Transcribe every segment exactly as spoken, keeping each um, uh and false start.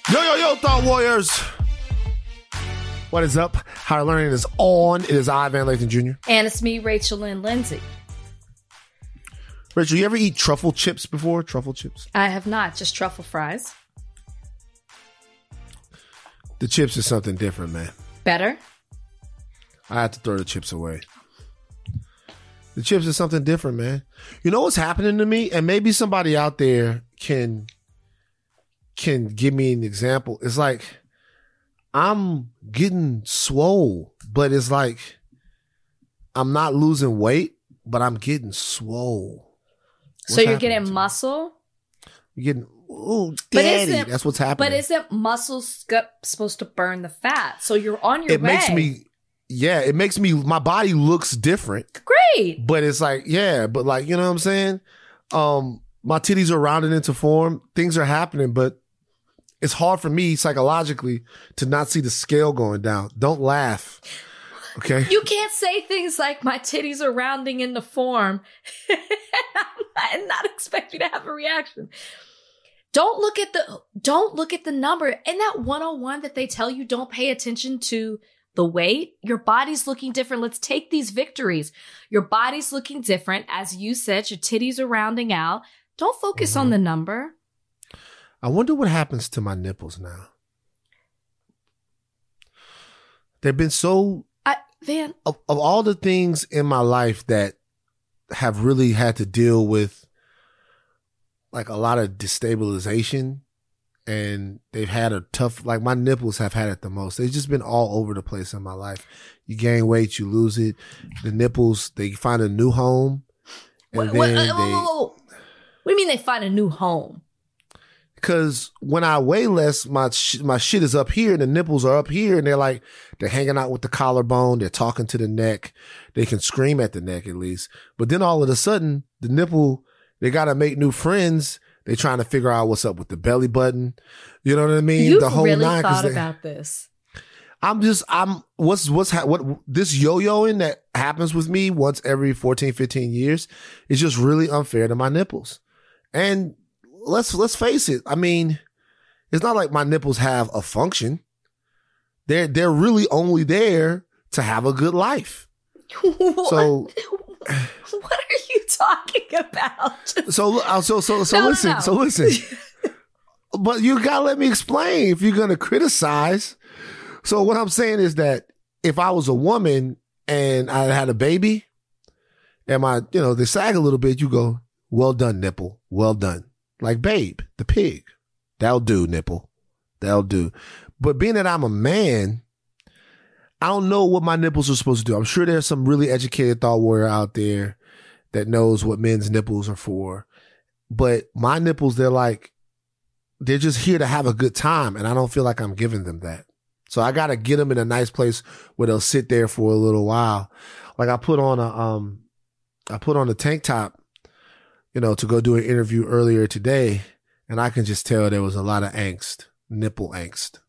Yo, yo, yo, Thought Warriors. What is up? Higher Learning is on. It is I, Van Lathan Junior And it's me, Rachel Lynn Lindsay. Rachel, you ever eat truffle chips before? Truffle chips? I have not, just truffle fries. The chips is something different, man. Better? I had to throw the chips away. The chips is something different, man. You know what's happening to me? And maybe somebody out there can... can give me an example. It's like I'm getting swole, but it's like I'm not losing weight, but I'm getting swole. What's so you're getting muscle? You're getting, ooh, daddy. That's what's happening. But isn't muscle supposed to burn the fat? So you're on your it way. It makes me, yeah, it makes me, my body looks different. Great. But it's like, yeah, but like, you know what I'm saying? Um, my titties are rounded into form. Things are happening, but it's hard for me psychologically to not see the scale going down. Don't laugh. Okay. You can't say things like my titties are rounding into form and not expect you to have a reaction. Don't look at the, don't look at the number. In that one oh one that they tell you, don't pay attention to the weight. Your body's looking different. Let's take these victories. Your body's looking different. As you said, your titties are rounding out. Don't focus mm-hmm. on the number. I wonder what happens to my nipples now. They've been so... I, Van... Of, of all the things in my life that have really had to deal with like a lot of destabilization, and they've had a tough... Like my nipples have had it the most. They've just been all over the place in my life. You gain weight, you lose it. The nipples, they find a new home. And what, then what, they... Whoa, whoa, whoa. What do you mean they find a new home? Because when I weigh less, my sh- my shit is up here and the nipples are up here, and they're like, they're hanging out with the collarbone. They're talking to the neck. They can scream at the neck at least. But then all of a sudden, the nipple, they got to make new friends. They're trying to figure out what's up with the belly button. You know what I mean? You've the whole really nine, thought they, about this. I'm just, I'm, what's, what's, ha- what, this yo-yoing that happens with me once every fourteen, fifteen years is just really unfair to my nipples. And Let's let's face it. I mean, it's not like my nipples have a function. They're they're really only there to have a good life. What? So, what are you talking about? So so so so no, listen. No, no. So listen. But you gotta let me explain if you're gonna criticize. So what I'm saying is that if I was a woman and I had a baby, and my you know they sag a little bit, you go, well done, nipple, well done. Like Babe, the pig. That'll do, nipple. That'll do. But being that I'm a man, I don't know what my nipples are supposed to do. I'm sure there's some really educated thought warrior out there that knows what men's nipples are for. But my nipples, they're like, they're just here to have a good time. And I don't feel like I'm giving them that. So I got to get them in a nice place where they'll sit there for a little while. Like I put on a, um, I put on a tank top, you know, to go do an interview earlier today, and I can just tell there was a lot of angst, nipple angst.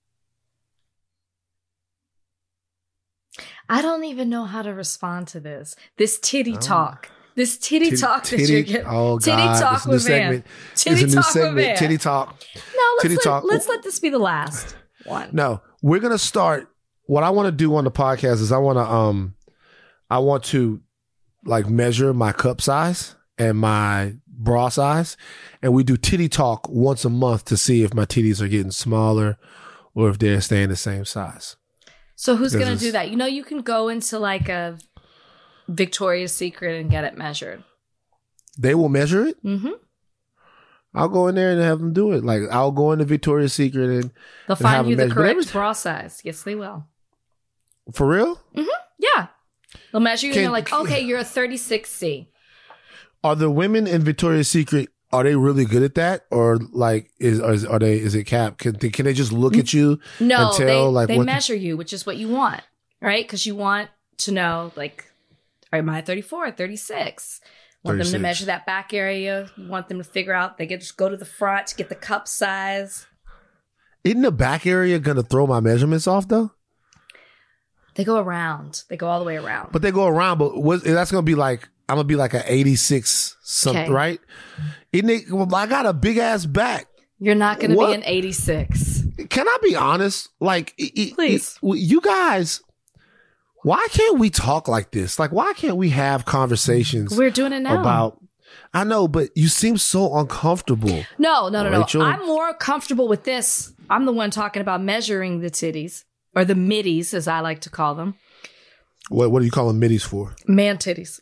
I don't even know how to respond to this. This titty oh. talk. This titty, titty talk that titty, you're getting. Oh, titty God. talk with Van. Titty it's a new talk segment. with Van. Titty talk. No, let's, titty let, talk. let's let this be the last one. No, we're going to start. What I want to do on the podcast is I want to, um, I want to like measure my cup size and my bra size, and we do titty talk once a month to see if my titties are getting smaller or if they're staying the same size. So who's going to do that? You know, you can go into like a Victoria's Secret and get it measured. They will measure it? Mm-hmm. I'll go in there and have them do it. Like I'll go into Victoria's Secret and they'll and find you the measure. correct every... bra size. Yes, they will. For real? Mm-hmm. Yeah. They'll measure you can, and they're like, okay, you're a thirty-six C. Are the women in Victoria's Secret, are they really good at that? Or like, is, are, are they, is it cap? Can, can they just look at you no, and tell they, like they what measure you, which is what you want, right? Because you want to know, like, am I thirty-four, thirty-six? Want thirty-six. Them to measure that back area. You want them to figure out, they get just go to the front to get the cup size. Isn't the back area going to throw my measurements off though? They go around. They go all the way around. But they go around, but what, that's going to be like, I'm going to be like an eighty-six something, okay. Right? Isn't it, well, I got a big ass back. You're not going to be an eighty-six. can I be honest? Like, it, Please. it, you guys, why can't we talk like this? Like, why can't we have conversations? We're doing it now. About, I know, but you seem so uncomfortable. No, no, no, Rachel. no. I'm more comfortable with this. I'm the one talking about measuring the titties, or the middies, as I like to call them. What What do you call them middies for? Man titties.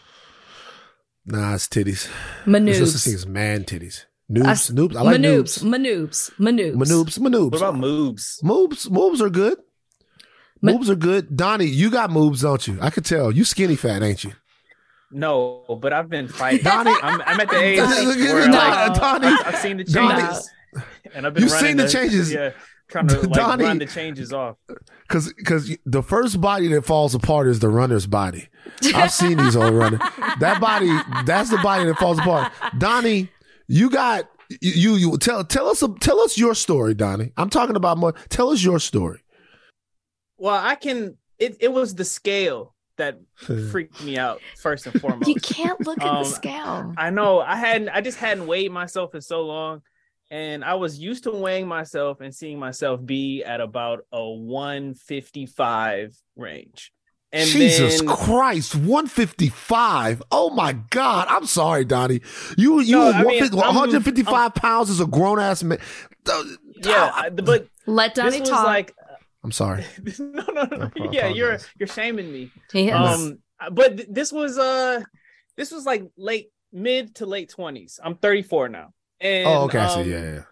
Nah, it's titties. Manoobs. There's no such thing as man titties. Noobs, I, noobs. I like manoobs, noobs. manoobs, manoobs, Manoobs, manoobs. What about moves? Moobs, moobs are good. Ma- Moobs are good. Donnie, you got moobs, don't you? I could tell. You skinny fat, ain't you? No, but I've been fighting. Donnie- I'm, I'm at the age Donnie- where like, Donnie- I've, I've seen the changes, and I've been You've running seen the changes. Yeah, trying to like Donnie- run the changes off. Because because the first body that falls apart is the runner's body. I've seen these old runners. That body, that's the body that falls apart. Donnie, you got you you tell tell us tell us your story, Donnie. I'm talking about more. Tell us your story. Well, I can. It it was the scale that freaked me out first and foremost. You can't look at Um, the scale. I know I hadn't. I just hadn't weighed myself in so long, and I was used to weighing myself and seeing myself be at about a one fifty-five range. And Jesus then, Christ, one fifty-five. Oh my God. I'm sorry, Donnie. You you No, were I mean, I'm- one fifty-five pounds as a grown ass man. yeah, I- but Let Donnie this was talk. like I'm sorry. no, no, no. I Yeah, you're apologize. you're shaming me. He is. Um, but th- this was uh, this was like late mid to late twenties. I'm thirty-four now, and Oh, okay. I um, see. Yeah, yeah.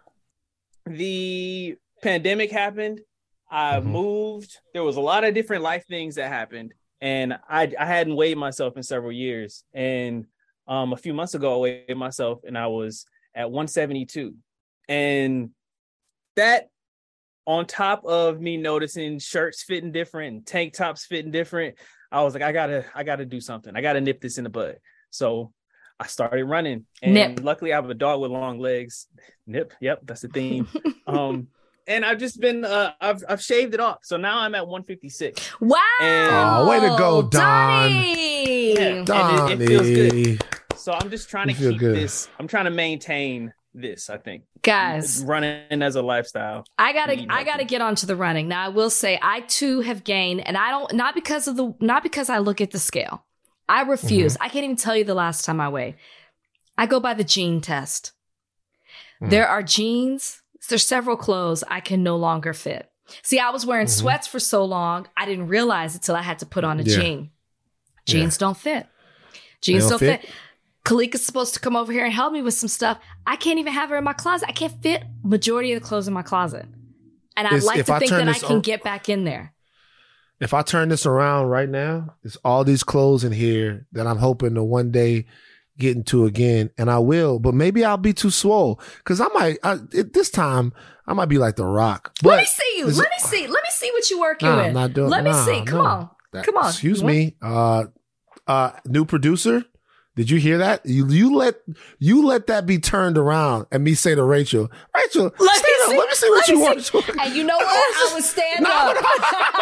the pandemic happened. I Mhm. moved. There was a lot of different life things that happened, and I I hadn't weighed myself in several years. And um, a few months ago, I weighed myself, and I was at one seventy-two, and that, on top of me noticing shirts fitting different and tank tops fitting different, I was like, I gotta, I gotta do something. I gotta nip this in the bud. So I started running, and Nip. luckily I have a dog with long legs. Nip, yep, that's the theme. um, and I've just been, uh, I've, I've shaved it off. So now I'm at one fifty-six. Wow. Oh, way to go, Don. Donnie. Yeah. Donnie. And it- it feels good. So I'm just trying to You feel keep good. this. I'm trying to maintain this. I think Guys, running as a lifestyle. I gotta Eat I gotta healthy. get onto the running. Now I will say I too have gained, and I don't not because of the not because I look at the scale. I refuse. Mm-hmm. I can't even tell you the last time I weighed. I go by the gene test. Mm. There are jeans, there's several clothes I can no longer fit. See, I was wearing Mhm. sweats for so long, I didn't realize it till I had to put on a Yeah. jean. Jeans don't fit. Jeans They don't, don't fit. fit? Kalika's supposed to come over here and help me with some stuff. I can't even have her in my closet. I can't fit majority of the clothes in my closet. And I'd Is- like if to I think turn that I this can on- get back in there. If I turn this around right now, it's all these clothes in here that I'm hoping to one day get into again, and I will. But maybe I'll be too swole because I might. I, at this time, I might be like The Rock. But Let me see you. is Let it- me see. Let me see what you're working Nah, with. I'm not doing. Let me nah, see. Come no. on. That- Come on. Excuse You want- me. Uh, uh, new producer. Did you hear that? You you let you let that be turned around and me say to Rachel, Rachel, Let stand me up. see. Let me see what Let you me want. see. And you know what? I would stand No, up. no.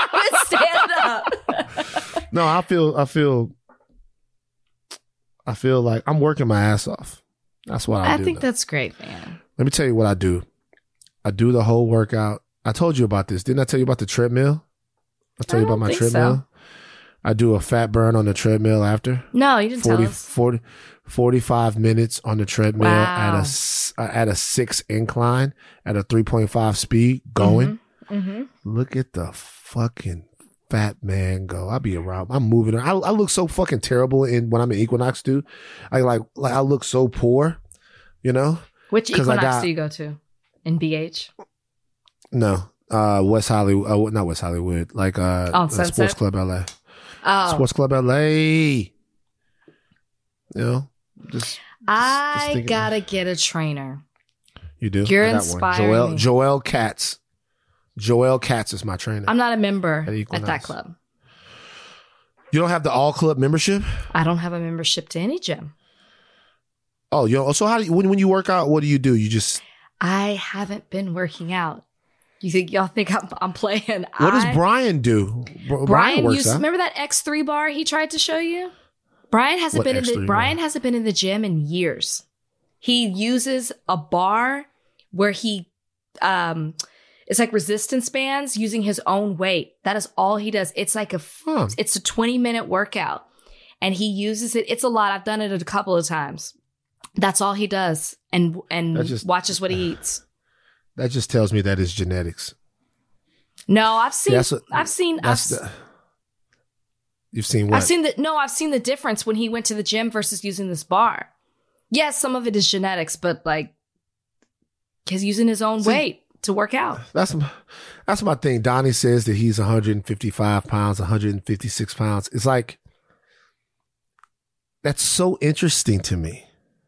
I would stand up. No, I feel I feel I feel like I'm working my ass off. That's what I, I do. think though. that's great, man. Let me tell you what I do. I do the whole workout. I told you about this. Didn't I tell you about the treadmill? I told I you about don't my think treadmill. so. I do a fat burn on the treadmill after. No, you didn't forty, tell us. forty, forty-five minutes on the treadmill at a Wow. s- uh, at a six incline at a three point five speed going. Mm-hmm. Look at the fucking fat man go. I be around. I'm moving. I, I look so fucking terrible in when I'm in Equinox too. I like like I look so poor, you know. Which 'Cause I Equinox got- do you go to? In B H? No, uh, West Hollywood. Uh, not West Hollywood. Like uh, Oh, uh, Sunset? Sports Club L A. Oh, Sports Club L A. You know, just, just I thinking- gotta get a trainer. You do. You're I got one. inspiring Joel me. Joel Katz. Joel Katz is my trainer. I'm not a member At at Equinox. that club. You don't have the all club membership? I don't have a membership to any gym. Oh, you know, so how do you, when when you work out, what do you do? You just I haven't been working out. You think y'all think I'm, I'm playing? what does I- Brian do? Br- Brian works used. out. Remember that X three bar he tried to show you? Brian hasn't What been in X the three Brian bar? hasn't been in the gym in years. He uses a bar where he um It's like resistance bands using his own weight. That is all he does. It's like a, Huh. it's a twenty minute workout and he uses it. It's a lot. I've done it a couple of times. That's all he does. And, and That just- watches what he eats. That just tells me that it's genetics. No, I've seen, That's what- I've seen, I've, That's the, you've seen what? I've seen that. No, I've seen the difference when he went to the gym versus using this bar. Yes, some of it is genetics, but like he's using his own See, weight to work out. That's my, that's my thing. Donnie says that he's one hundred fifty-five pounds, one hundred fifty-six pounds. It's like, that's so interesting to me.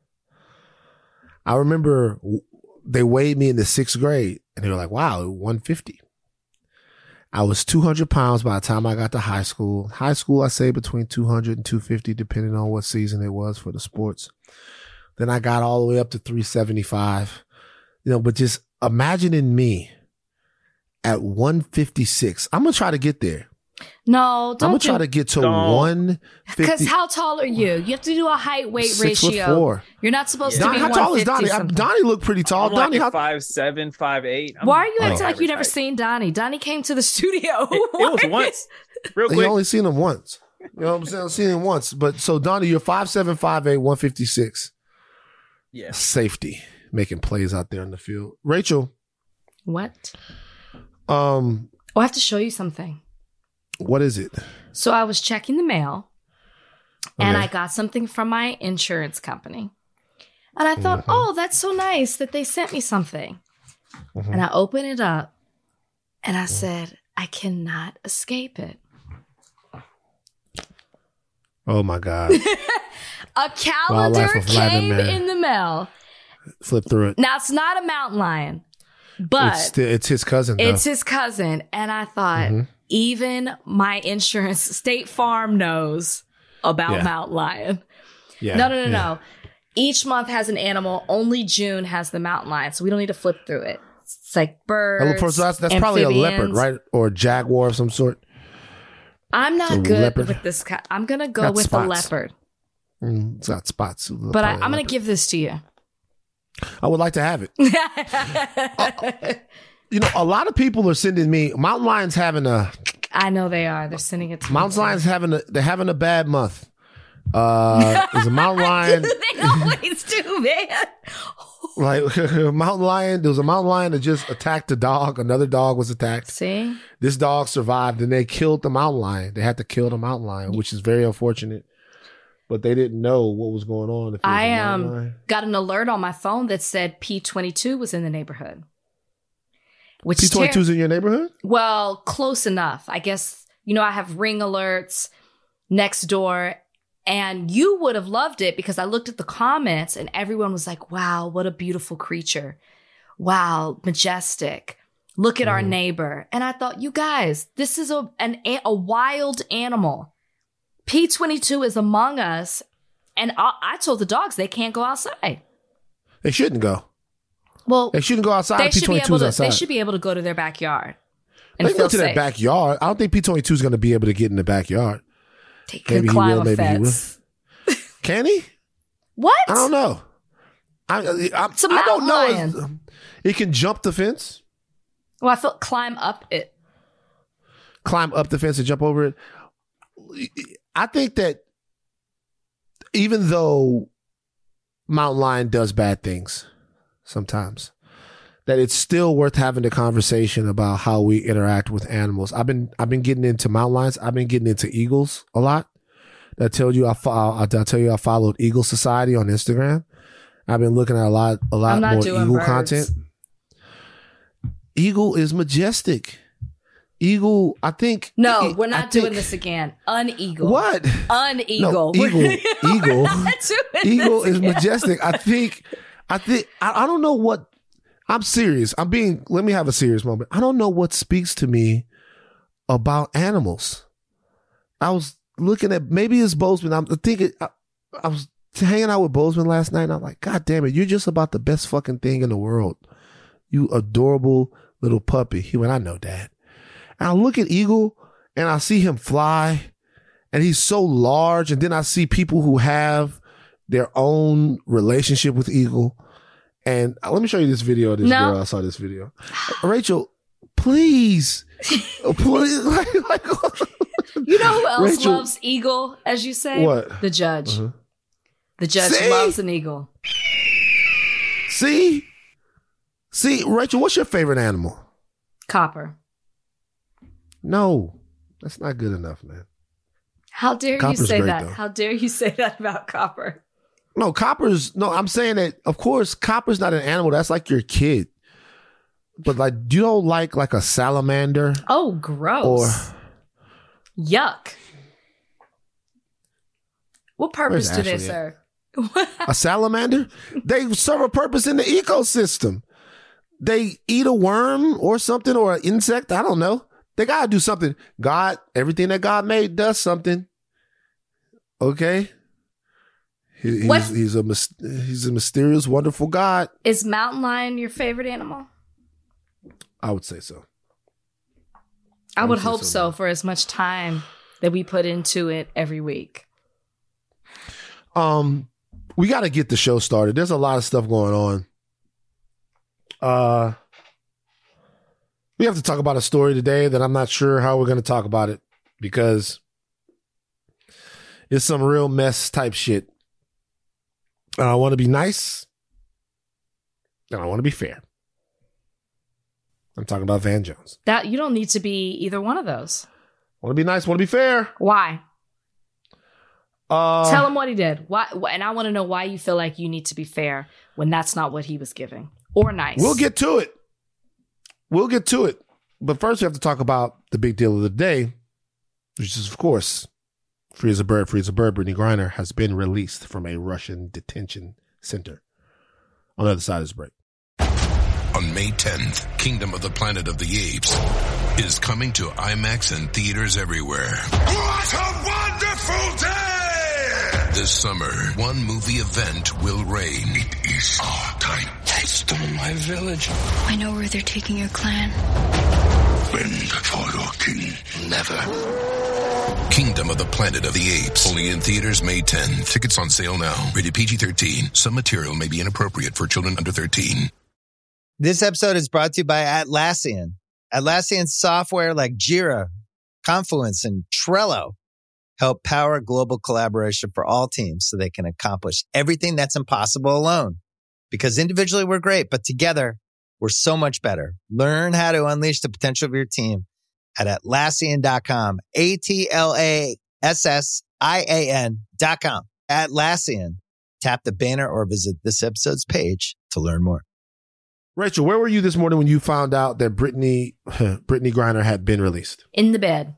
I remember they weighed me in the sixth grade and they were like, wow, one fifty. I was two hundred pounds by the time I got to high school. High school, I say between two hundred and two fifty, depending on what season it was for the sports. Then I got all the way up to three seventy-five. You know, but just imagining me at one fifty-six. I'm going to try to get there. No, I'm don't going to try to get to Don't. one fifty. Because how tall are you? You have to do a height weight Six ratio. foot four. You're not supposed Yeah. to Donnie, be how tall is Donnie? I, something. Donnie looked pretty tall. I'm Donnie, like how, five seven, five eight. I'm Why are you Oh. acting like you average never height. seen Donnie? Donnie came to the studio. It, it was once, real you quick. only seen him once. You know what I'm saying? I've seen him once. But so, Donnie, you're five seven, five eight, one fifty-six. Yeah. Safety, making plays out there in the field. Rachel, What? um, Oh, I have to show you something. what is it? So I was checking the mail and Okay. I got something from my insurance company. And I thought, Mhm. oh, that's so nice that they sent me something. Mhm. And I opened it up and I said, I cannot escape it. Oh my God. A calendar Wildlife of Latin came Man. in the mail. Flip through it. Now, it's not a mountain lion, but It's, still, it's his cousin, though. it's his cousin. And I thought, Mhm. even my insurance, State Farm knows about Yeah. mountain lion. yeah. No, no, no, yeah. no. Each month has an animal. Only June has the mountain lion, so we don't need to flip through it. It's like birds. Oh, so that's, that's probably a leopard, amphibians. right? Or a jaguar of some sort. I'm not It's a good leopard. with this. Ki- I'm gonna go Got with spots. the leopard, Mm, it's got spots. but I, I'm gonna give this to you. I would like to have it. You know, a lot of people are sending me mountain lions having a I know they are. They're sending it to me. mountain lions having a they're having a bad month. Uh, there's a mountain lion. They always do, man. Like a mountain lion, there was a mountain lion that just attacked a dog. Another dog was attacked. See, This dog survived, and they killed the mountain lion. They had to kill the mountain lion, which is very unfortunate. But they didn't know what was going on. If it was I a mountain um lion. got an alert on my phone that said P twenty-two was in the neighborhood. Which P ter- twenty-two's in your neighborhood? Well, close enough. I guess, you know, I have Ring alerts next door, and you would have loved it because I looked at the comments and everyone was like, wow, what a beautiful creature. Wow, majestic. Look at our Mhm. neighbor. And I thought, you guys, this is a, an, a wild animal. P twenty-two is among us. And I, I told the dogs they can't go outside. They shouldn't go. Well, They shouldn't go outside. they P should be able twenty-two's to, outside. they should be able to go to their backyard and They can feel go to their safe. backyard. I don't think P twenty-two's going to be able to get in the backyard. They could Maybe he climb will, a maybe he will. fence. Can he? What? I don't know. I, I, It's a I don't mountain know. It can jump the fence, Well, I felt climb up it. climb up the fence and jump over it. I think that even though mountain lion does bad things sometimes, that it's still worth having the conversation about how we interact with animals. I've been I've been getting into mountain lions. I've been getting into eagles a lot. I told you I fo- I tell you I followed Eagle Society on Instagram. I've been looking at a lot a lot I'm not more doing eagle birds. content. Eagle is majestic. Eagle, I think. No, I we're not think- doing this again. Uneagle. What? Uneagle. No, eagle. Eagle. We're not doing Eagle this is again. majestic. I think, I think, I, I don't know what, I'm serious. I'm being, let me have a serious moment. I don't know what speaks to me about animals. I was looking at, maybe it's Bozeman. I'm thinking, I, I was hanging out with Bozeman last night and I'm like, God damn it, you're just about the best fucking thing in the world. You adorable little puppy. He went, I know, Dad. And I look at Eagle and I see him fly and he's so large. And then I see people who have their own relationship with Eagle. And uh, let me show you this video of this No. girl. I saw this video. Rachel, Please. Please. Like, like, you know who else Rachel, loves eagle, as you say? What? The judge. Uh-huh. The judge See? loves an eagle. See? See, Rachel, what's your favorite animal? Copper. No, that's not good enough, man. How dare Copper's you say great, that? though. How dare you say that about copper? No, copper's, no, I'm saying that, of course, copper's not an animal. That's like your kid. But like, you don't like like a salamander? Oh, gross. Or yuck. What purpose Where's do they Ashley serve? a salamander? They serve a purpose in the ecosystem. They eat a worm or something or an insect. I don't know. They got to do something. God, everything that God made does something. Okay? He, What? he's, he's, a, mys- he's a mysterious, wonderful God. Is mountain lion your favorite animal? I would say so. I, I would would say hope so, so man. for as much time that we put into it every week. Um, we got to get the show started. There's a lot of stuff going on. Uh, we have to talk about a story today that I'm not sure how we're going to talk about it because it's some real mess type shit. And I want to be nice. And I want to be fair. I'm talking about Van Jones. That you don't need to be either one of those. Want to be nice, want to be fair. Why? Uh, Tell him what he did. Why? And I want to know why you feel like you need to be fair when that's not what he was giving or nice. We'll get to it. We'll get to it. But first, we have to talk about the big deal of the day, which is, of course, free as a bird, free as a bird. Brittany Griner has been released from a Russian detention center. On the other side of this break. On May tenth, Kingdom of the Planet of the Apes is coming to IMAX and theaters everywhere. What a wonderful day! This summer, one movie event will reign. It is our time. They stole my village. I know where they're taking your clan. Bend for your king. Never. Kingdom of the Planet of the Apes. Only in theaters May tenth. Tickets on sale now. Rated P G thirteen. Some material may be inappropriate for children under thirteen. This episode is brought to you by Atlassian. Atlassian software like Jira, Confluence, and Trello help power global collaboration for all teams so they can accomplish everything that's impossible alone. Because individually we're great, but together we're so much better. Learn how to unleash the potential of your team at Atlassian dot com. A T L A S S I A N dot com. Atlassian. Tap the banner or visit this episode's page to learn more. Rachel, where were you this morning when you found out that Brittany, Brittany Griner had been released? In the bed.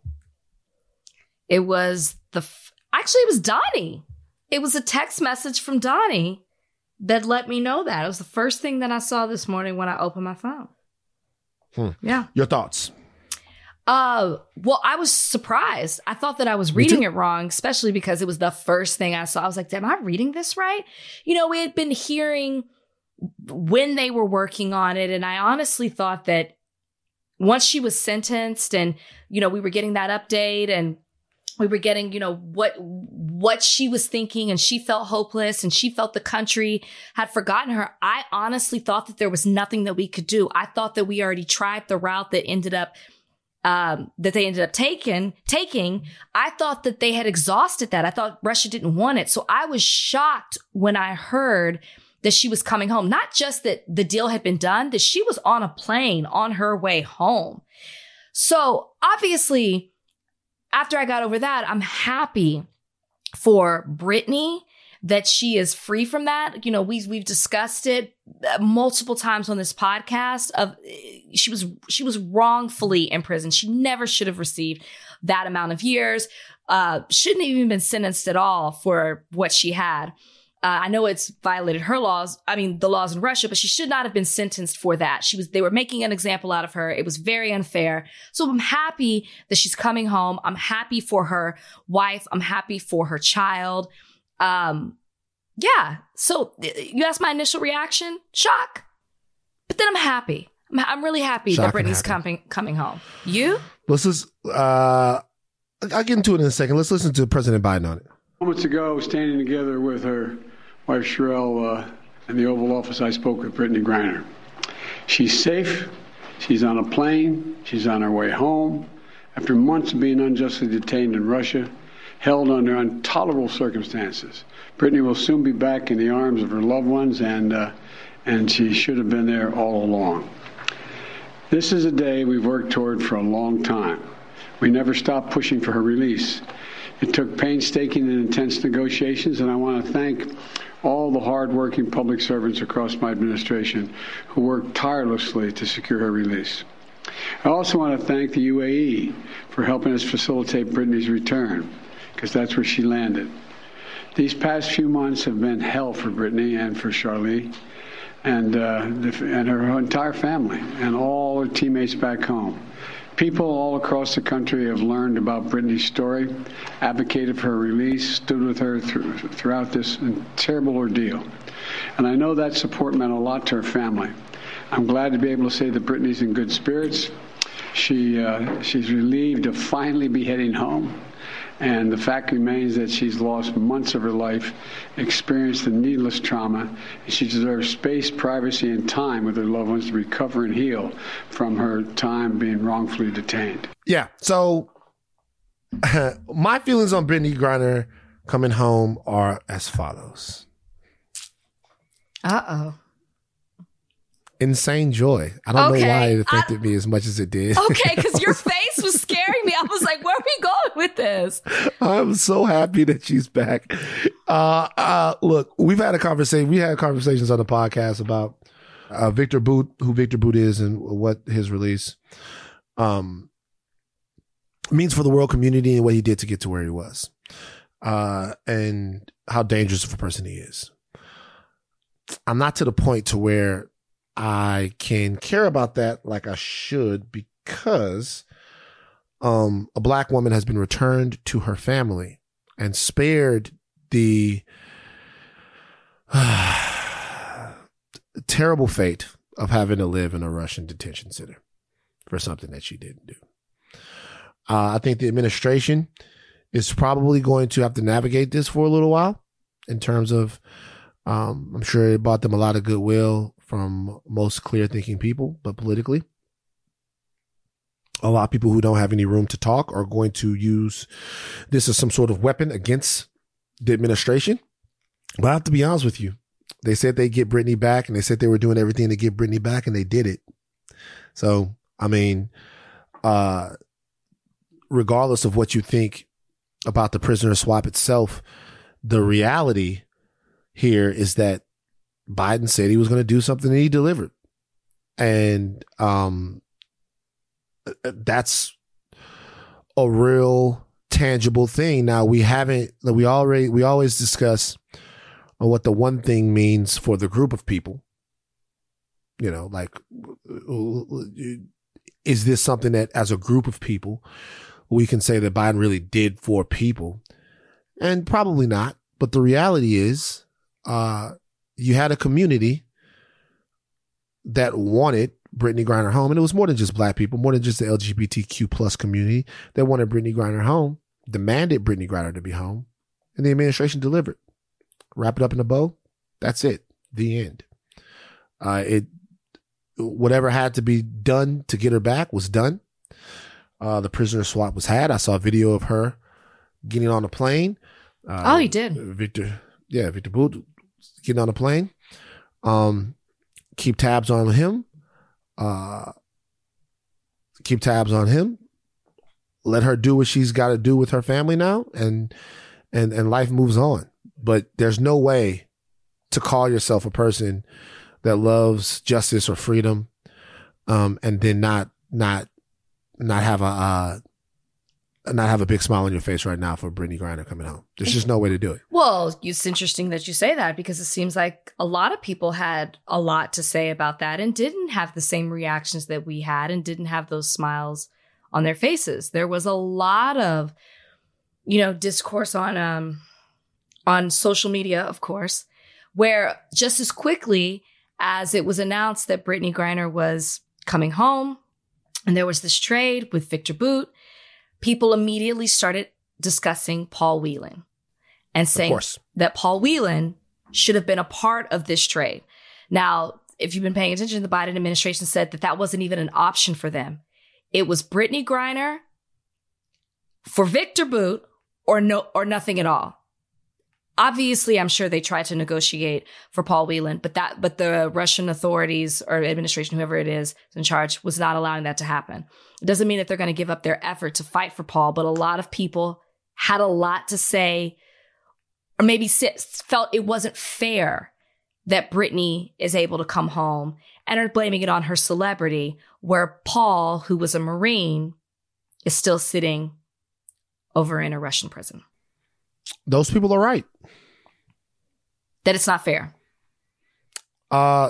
It was the, f- actually it was Donnie. It was a text message from Donnie that let me know that. It was the first thing that I saw this morning when I opened my phone. Hmm. Yeah. Your thoughts? Uh, well, I was surprised. I thought that I was Me reading too. it wrong, especially because it was the first thing I saw. I was like, am I reading this right? You know, we had been hearing when they were working on it. And I honestly thought that once she was sentenced and, you know, we were getting that update and we were getting, you know, what, what she was thinking and she felt hopeless and she felt the country had forgotten her. I honestly thought that there was nothing that we could do. I thought that we already tried the route that ended up Um, that they ended up taking, taking, I thought that they had exhausted that. I thought Russia didn't want it. So I was shocked when I heard that she was coming home. Not just that the deal had been done, that she was on a plane on her way home. So obviously, after I got over that, I'm happy for Brittany that she is free from that. You know, we, we've discussed it multiple times on this podcast of she was, she was wrongfully in prison. She never should have received that amount of years. Uh, shouldn't have even been sentenced at all for what she had. Uh, I know it's violated her laws. I mean, the laws in Russia, but she should not have been sentenced for that. She was, they were making an example out of her. It was very unfair. So I'm happy that she's coming home. I'm happy for her wife. I'm happy for her child. Um, yeah. So you asked my initial reaction, shock, but then I'm happy. I'm, I'm really happy Shock that and Brittany's happy. coming, coming home. You? Let's just, uh, I'll get into it in a second. Let's listen to President Biden on it. Moments ago, standing together with her wife Sherelle uh, in the Oval Office, I spoke with Brittany Griner. She's safe, She's on a plane. She's on her way home. After months of being unjustly detained in Russia, held under intolerable circumstances, Brittany will soon be back in the arms of her loved ones, and uh, and she should have been there all along. This is a day we've worked toward for a long time. We never stopped pushing for her release. It took painstaking and intense negotiations, and I want to thank all the hard-working public servants across my administration who worked tirelessly to secure her release. I also want to thank the U A E for helping us facilitate Brittany's return, because that's where she landed. These past few months have been hell for Brittany and for Charlie and, uh, and her entire family and all her teammates back home. People all across the country have learned about Brittany's story, advocated for her release, stood with her through, throughout this terrible ordeal. And I know that support meant a lot to her family. I'm glad to be able to say that Brittany's in good spirits. She uh, she's relieved to finally be heading home. And the fact remains that she's lost months of her life, experienced a needless trauma, and she deserves space, privacy, and time with her loved ones to recover and heal from her time being wrongfully detained. Yeah. So my feelings on Brittany Griner coming home are as follows. Uh-oh. Insane joy. I don't Okay, know why it affected I- me as much as it did. Okay, because your face was scaring me. I was like, where are we going with this? I'm so happy that she's back. Uh, uh, look, we've had a conversation. We had conversations on the podcast about uh, Victor Boot, who Victor Boot is, and what his release um, means for the world community and what he did to get to where he was, uh, and how dangerous of a person he is. I'm not to the point to where I can care about that like I should, because um, a black woman has been returned to her family and spared the uh, terrible fate of having to live in a Russian detention center for something that she didn't do. Uh, I think the administration is probably going to have to navigate this for a little while in terms of, um, I'm sure it brought them a lot of goodwill from most clear thinking people, but politically, a lot of people who don't have any room to talk are going to use this as some sort of weapon against the administration. But I have to be honest with you. They said they'd get Brittany back, and they said they were doing everything to get Brittany back, and they did it. So, I mean, uh, regardless of what you think about the prisoner swap itself, the reality here is that Biden said he was going to do something, and he delivered. And um, that's a real tangible thing. Now, we haven't, we already, we always discuss what the one thing means for the group of people. You know, like, is this something that as a group of people, we can say that Biden really did for people? And probably not. But the reality is, uh, you had a community that wanted Brittany Griner home, and it was more than just black people, more than just the L G B T Q plus community that wanted Brittany Griner home, demanded Brittany Griner to be home, and the administration delivered. Wrap it up in a bow. That's it. The end. Uh, it, whatever had to be done to get her back was done. Uh, the prisoner swap was had. I saw a video of her getting on a plane. Uh, Oh, he did. Victor, yeah, Victor Boot getting on a plane. Um, keep tabs on him. Uh, keep tabs on him. Let her do what she's got to do with her family now, and and and life moves on. But there's no way to call yourself a person that loves justice or freedom, um, and then not not not have a uh, not have a big smile on your face right now for Brittany Griner coming home. There's just no way to do it. Well, it's interesting that you say that, because it seems like a lot of people had a lot to say about that and didn't have the same reactions that we had and didn't have those smiles on their faces. There was a lot of, you know, discourse on um on social media, of course, where just as quickly as it was announced that Brittany Griner was coming home and there was this trade with Victor Boot, people immediately started discussing Paul Whelan and saying that Paul Whelan should have been a part of this trade. Now, if you've been paying attention, the Biden administration said that that wasn't even an option for them. It was Brittany Griner for Victor Bout or no or nothing at all. Obviously, I'm sure they tried to negotiate for Paul Whelan, but that but the Russian authorities or administration, whoever it is in charge, was not allowing that to happen. It doesn't mean that they're going to give up their effort to fight for Paul, but a lot of people had a lot to say, or maybe felt it wasn't fair that Brittany is able to come home and are blaming it on her celebrity, where Paul, who was a Marine, is still sitting over in a Russian prison. Those people are right. That it's not fair. Uh,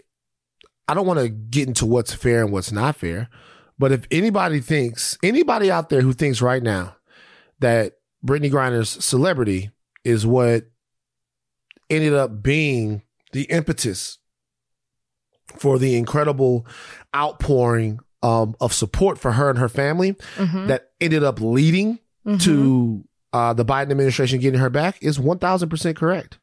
I don't want to get into what's fair and what's not fair, but if anybody thinks, anybody out there who thinks right now that Brittany Griner's celebrity is what ended up being the impetus for the incredible outpouring um, of support for her and her family mm-hmm. that ended up leading mm-hmm. to uh, the Biden administration getting her back, is one thousand percent correct.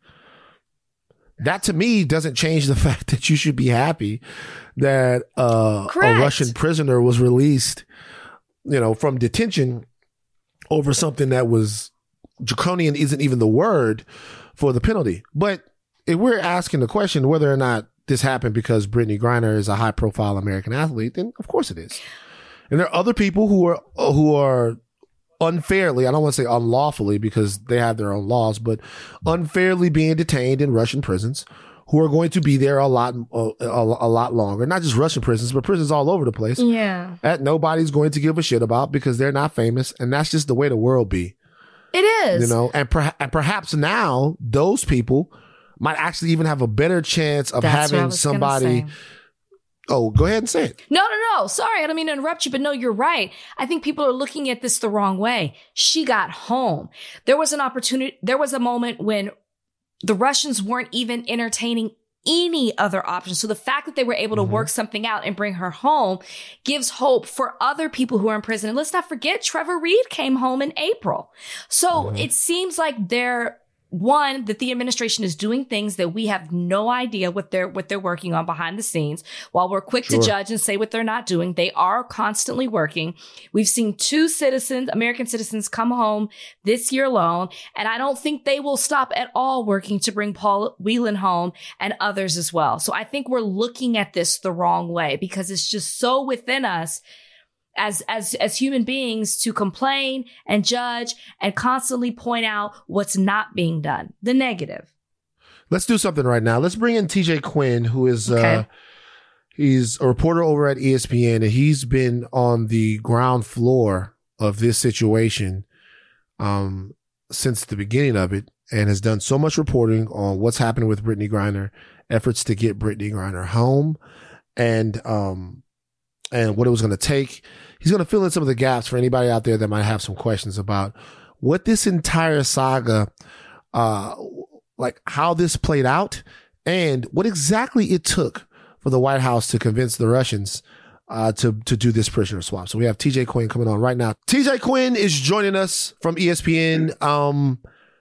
That to me doesn't change the fact that you should be happy that uh, a Russian prisoner was released, you know, from detention over something that was draconian isn't even the word for the penalty. But if we're asking the question whether or not this happened because Brittany Griner is a high profile American athlete, then of course it is. And there are other people who are, who are unfairly, I don't want to say unlawfully because they have their own laws, but unfairly being detained in Russian prisons who are going to be there a lot, a, a lot longer. Not just Russian prisons, but prisons all over the place. Yeah. That nobody's going to give a shit about because they're not famous. And that's just the way the world be. It is. You know, and, per- and perhaps now those people might actually even have a better chance of That's having somebody. Oh, go ahead and say it. No, no, no. Sorry, I don't mean to interrupt you, but no, you're right. I think people are looking at this the wrong way. She got home. There was an opportunity. There was a moment when the Russians weren't even entertaining any other options. So the fact that they were able to mm-hmm. work something out and bring her home gives hope for other people who are in prison. And let's not forget, Trevor Reed came home in April. So mm-hmm. it seems like they're One, that the administration is doing things that we have no idea what they're what they're working on behind the scenes. While we're quick sure. to judge and say what they're not doing, they are constantly working. We've seen two citizens, American citizens, come home this year alone, and I don't think they will stop at all working to bring Paul Whelan home and others as well. So I think we're looking at this the wrong way because it's just so within us as as as human beings to complain and judge and constantly point out what's not being done, the negative. Let's do something right now. Let's bring in T J Quinn, who is okay. uh he's a reporter over at E S P N, and he's been on the ground floor of this situation um since the beginning of it and has done so much reporting on what's happening with Brittany Griner, efforts to get Brittany Griner home, and um and what it was going to take. He's going to fill in some of the gaps for anybody out there that might have some questions about what this entire saga, uh, like how this played out and what exactly it took for the White House to convince the Russians uh, to, to do this prisoner swap. So we have T J Quinn coming on right now. T J Quinn is joining us from E S P N. Um,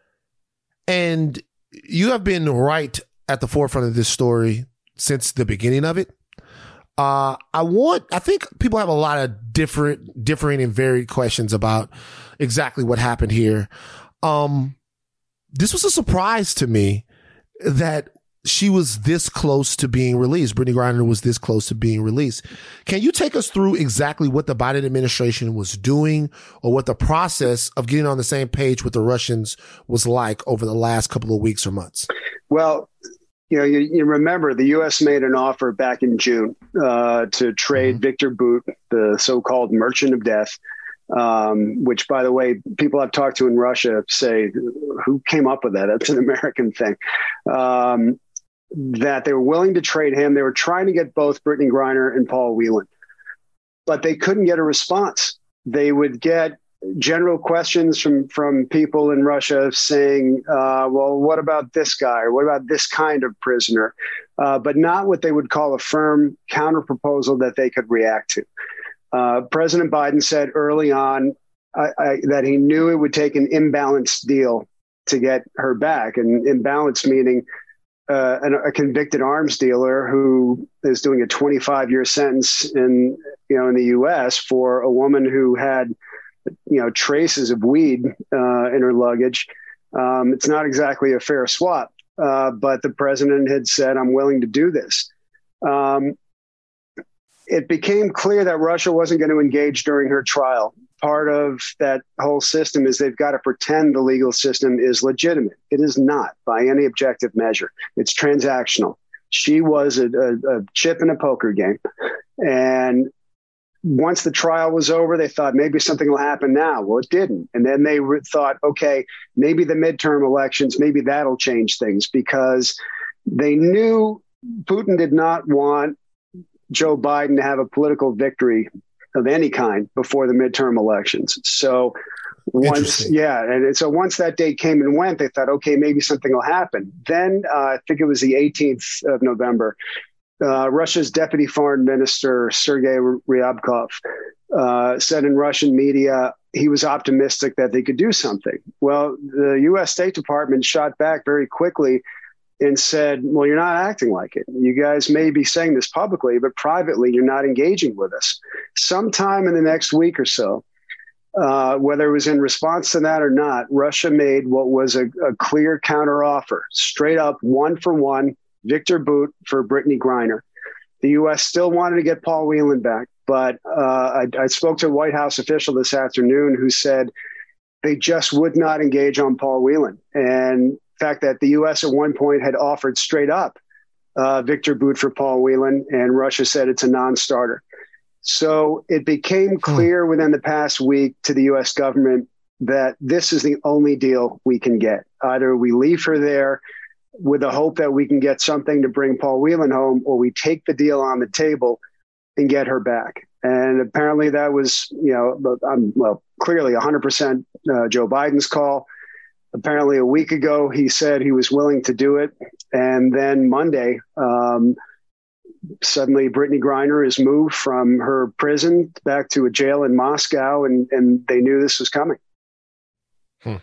and you have been right at the forefront of this story since the beginning of it. Uh, I want, I think people have a lot of different, differing and varied questions about exactly what happened here. Um, this was a surprise to me that she was this close to being released. Brittany Griner was this close to being released. Can you take us through exactly what the Biden administration was doing or what the process of getting on the same page with the Russians was like over the last couple of weeks or months? Well, You know, you, you remember the U S made an offer back in June uh, to trade mm-hmm. Victor Bout, the so-called merchant of death, um, which, by the way, people I've talked to in Russia say, who came up with that? That's an American thing. Um, that they were willing to trade him. They were trying to get both Brittany Griner and Paul Whelan, but they couldn't get a response. They would get general questions from, from people in Russia saying, uh, well, what about this guy? Or what about this kind of prisoner? Uh, but not what they would call a firm counterproposal that they could react to. Uh, President Biden said early on I, I, that he knew it would take an imbalanced deal to get her back. And imbalanced meaning uh, a convicted arms dealer who is doing a twenty-five year sentence in, you know, in the U S for a woman who had, you know, traces of weed uh, in her luggage. Um, it's not exactly a fair swap, uh, but the president had said, I'm willing to do this. Um, it became clear that Russia wasn't going to engage during her trial. Part of that whole system is they've got to pretend the legal system is legitimate. It is not by any objective measure. It's transactional. She was a, a, a chip in a poker game. And once the trial was over, they thought maybe something will happen now. Well, it didn't. And then they re- thought, okay, maybe the midterm elections, maybe that'll change things, because they knew Putin did not want Joe Biden to have a political victory of any kind before the midterm elections. So once, yeah. And so once that date came and went, they thought, okay, maybe something will happen. Then uh, I think it was the eighteenth of November, uh, Russia's deputy foreign minister, Sergei Ryabkov, uh, said in Russian media, he was optimistic that they could do something. Well, the U S State Department shot back very quickly and said, well, you're not acting like it. You guys may be saying this publicly, but privately, you're not engaging with us. Sometime in the next week or so, uh, whether it was in response to that or not, Russia made what was a, a clear counteroffer, straight up one for one, Victor Bout for Brittany Griner. The U S still wanted to get Paul Whelan back, but uh, I, I spoke to a White House official this afternoon who said they just would not engage on Paul Whelan. And the fact that the U S at one point had offered straight up uh, Victor Bout for Paul Whelan, and Russia said it's a non-starter. So it became clear within the past week to the U S government that this is the only deal we can get. Either we leave her there with the hope that we can get something to bring Paul Whelan home, or we take the deal on the table and get her back. And apparently that was, you know, um, well, clearly one hundred percent uh, Joe Biden's call. Apparently a week ago, he said he was willing to do it. And then Monday, um, suddenly Brittany Griner is moved from her prison back to a jail in Moscow, and, and they knew this was coming. Hmm.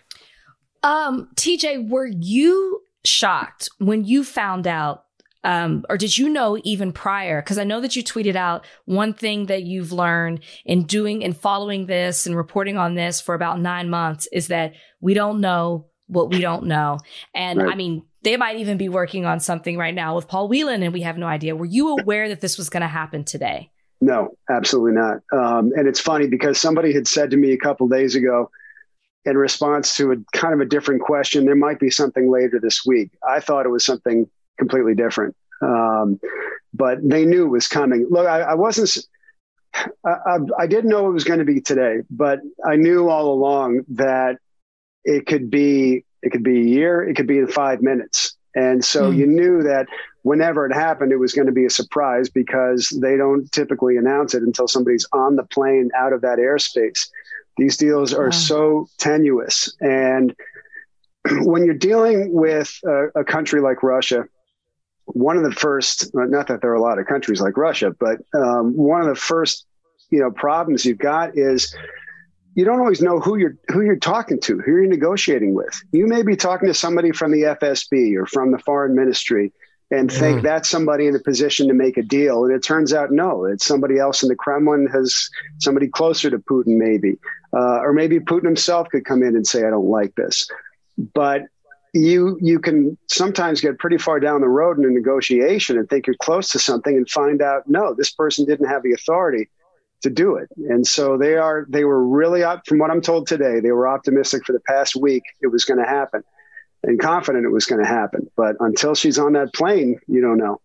Um, T J, were you shocked when you found out, um, or did you know even prior? Because I know that you tweeted out one thing that you've learned in doing and following this and reporting on this for about nine months is that we don't know what we don't know. And right. I mean, they might even be working on something right now with Paul Whelan, and we have no idea. Were you aware that this was going to happen today? No, absolutely not. Um, and it's funny because somebody had said to me a couple of days ago, in response to a kind of a different question, there might be something later this week. I thought it was something completely different. Um, but they knew it was coming. Look, I, I wasn't, I, I, I didn't know it was going to be today, but I knew all along that it could be, it could be a year, it could be in five minutes. And so mm. you knew that whenever it happened, it was going to be a surprise because they don't typically announce it until somebody's on the plane out of that airspace. These deals are wow. so tenuous. And when you're dealing with a, a country like Russia, one of the first, not that there are a lot of countries like Russia, but um, one of the first, you know, problems you've got is you don't always know who you're who you're talking to, who you're negotiating with. You may be talking to somebody from the F S B or from the foreign ministry and mm. think that's somebody in a position to make a deal. And it turns out, no, it's somebody else in the Kremlin, has somebody closer to Putin, maybe. Uh, or maybe Putin himself could come in and say, I don't like this. But you you can sometimes get pretty far down the road in a negotiation and think you're close to something and find out, no, this person didn't have the authority to do it. And so they are they were really up, from what I'm told today, they were optimistic for the past week it was going to happen and confident it was going to happen. But until she's on that plane, you don't know.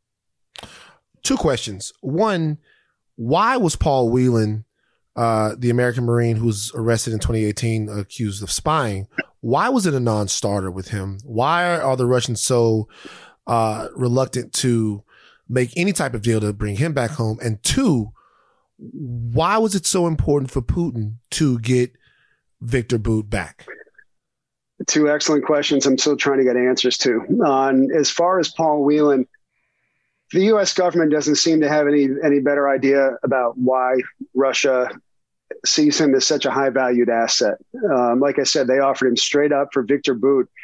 Two questions. One, why was Paul Whelan, uh, the American Marine who was arrested in twenty eighteen, accused of spying, why was it a non-starter with him? Why are the Russians so uh, reluctant to make any type of deal to bring him back home? And two, why was it so important for Putin to get Victor Bout back? Two excellent questions I'm still trying to get answers to. On as far as Paul Whelan, the U S government doesn't seem to have any any better idea about why Russia sees him as such a high valued asset. Um, like I said, they offered him straight up for Victor Bout.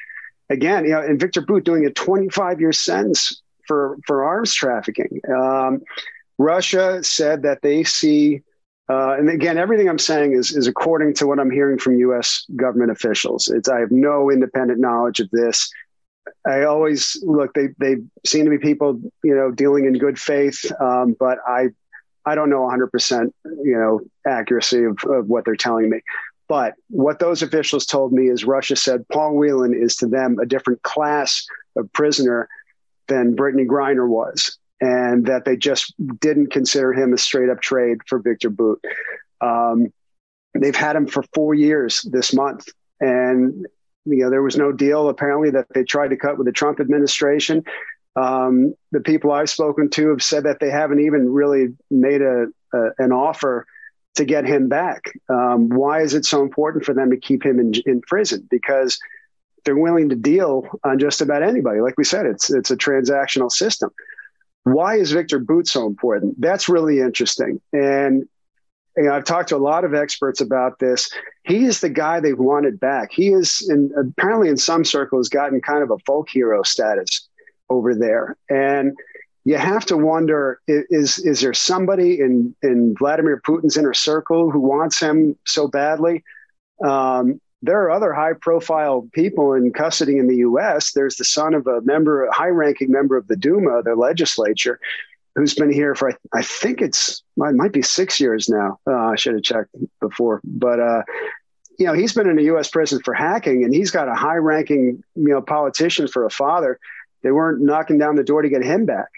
again, you know, and Victor Bout doing a twenty-five year sentence for, for arms trafficking. Um, Russia said that they see, uh, and again, everything I'm saying is, is according to what I'm hearing from U S government officials. It's, I have no independent knowledge of this. I always look, they, they seem to be people, you know, dealing in good faith. Um, but I, I don't know one hundred percent, you know, accuracy of, of what they're telling me. But what those officials told me is Russia said Paul Whelan is to them a different class of prisoner than Brittany Griner was, and that they just didn't consider him a straight up trade for Victor Bout. Um, they've had him for four years this month. And, you know, there was no deal apparently that they tried to cut with the Trump administration. Um, the people I've spoken to have said that they haven't even really made a, a an offer to get him back. Um, why is it so important for them to keep him in, in prison? Because they're willing to deal on just about anybody. Like we said, it's it's a transactional system. Why is Victor Bout so important? That's really interesting. And you know, I've talked to a lot of experts about this. He is the guy they've wanted back. He is in, apparently in some circles gotten kind of a folk hero status over there. And you have to wonder, is is there somebody in, in Vladimir Putin's inner circle who wants him so badly? Um, there are other high-profile people in custody in the U S. There's the son of a member, a high-ranking member of the Duma, their legislature, who's been here for, I think it's, it might be six years now. Uh, I should have checked before. But, uh, you know, he's been in a U S prison for hacking, and he's got a high-ranking, you know, politician for a father. They weren't knocking down the door to get him back.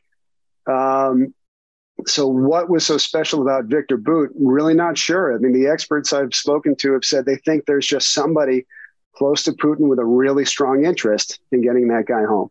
Um, so what was so special about Victor Bout? Really not sure. I mean, the experts I've spoken to have said they think there's just somebody close to Putin with a really strong interest in getting that guy home.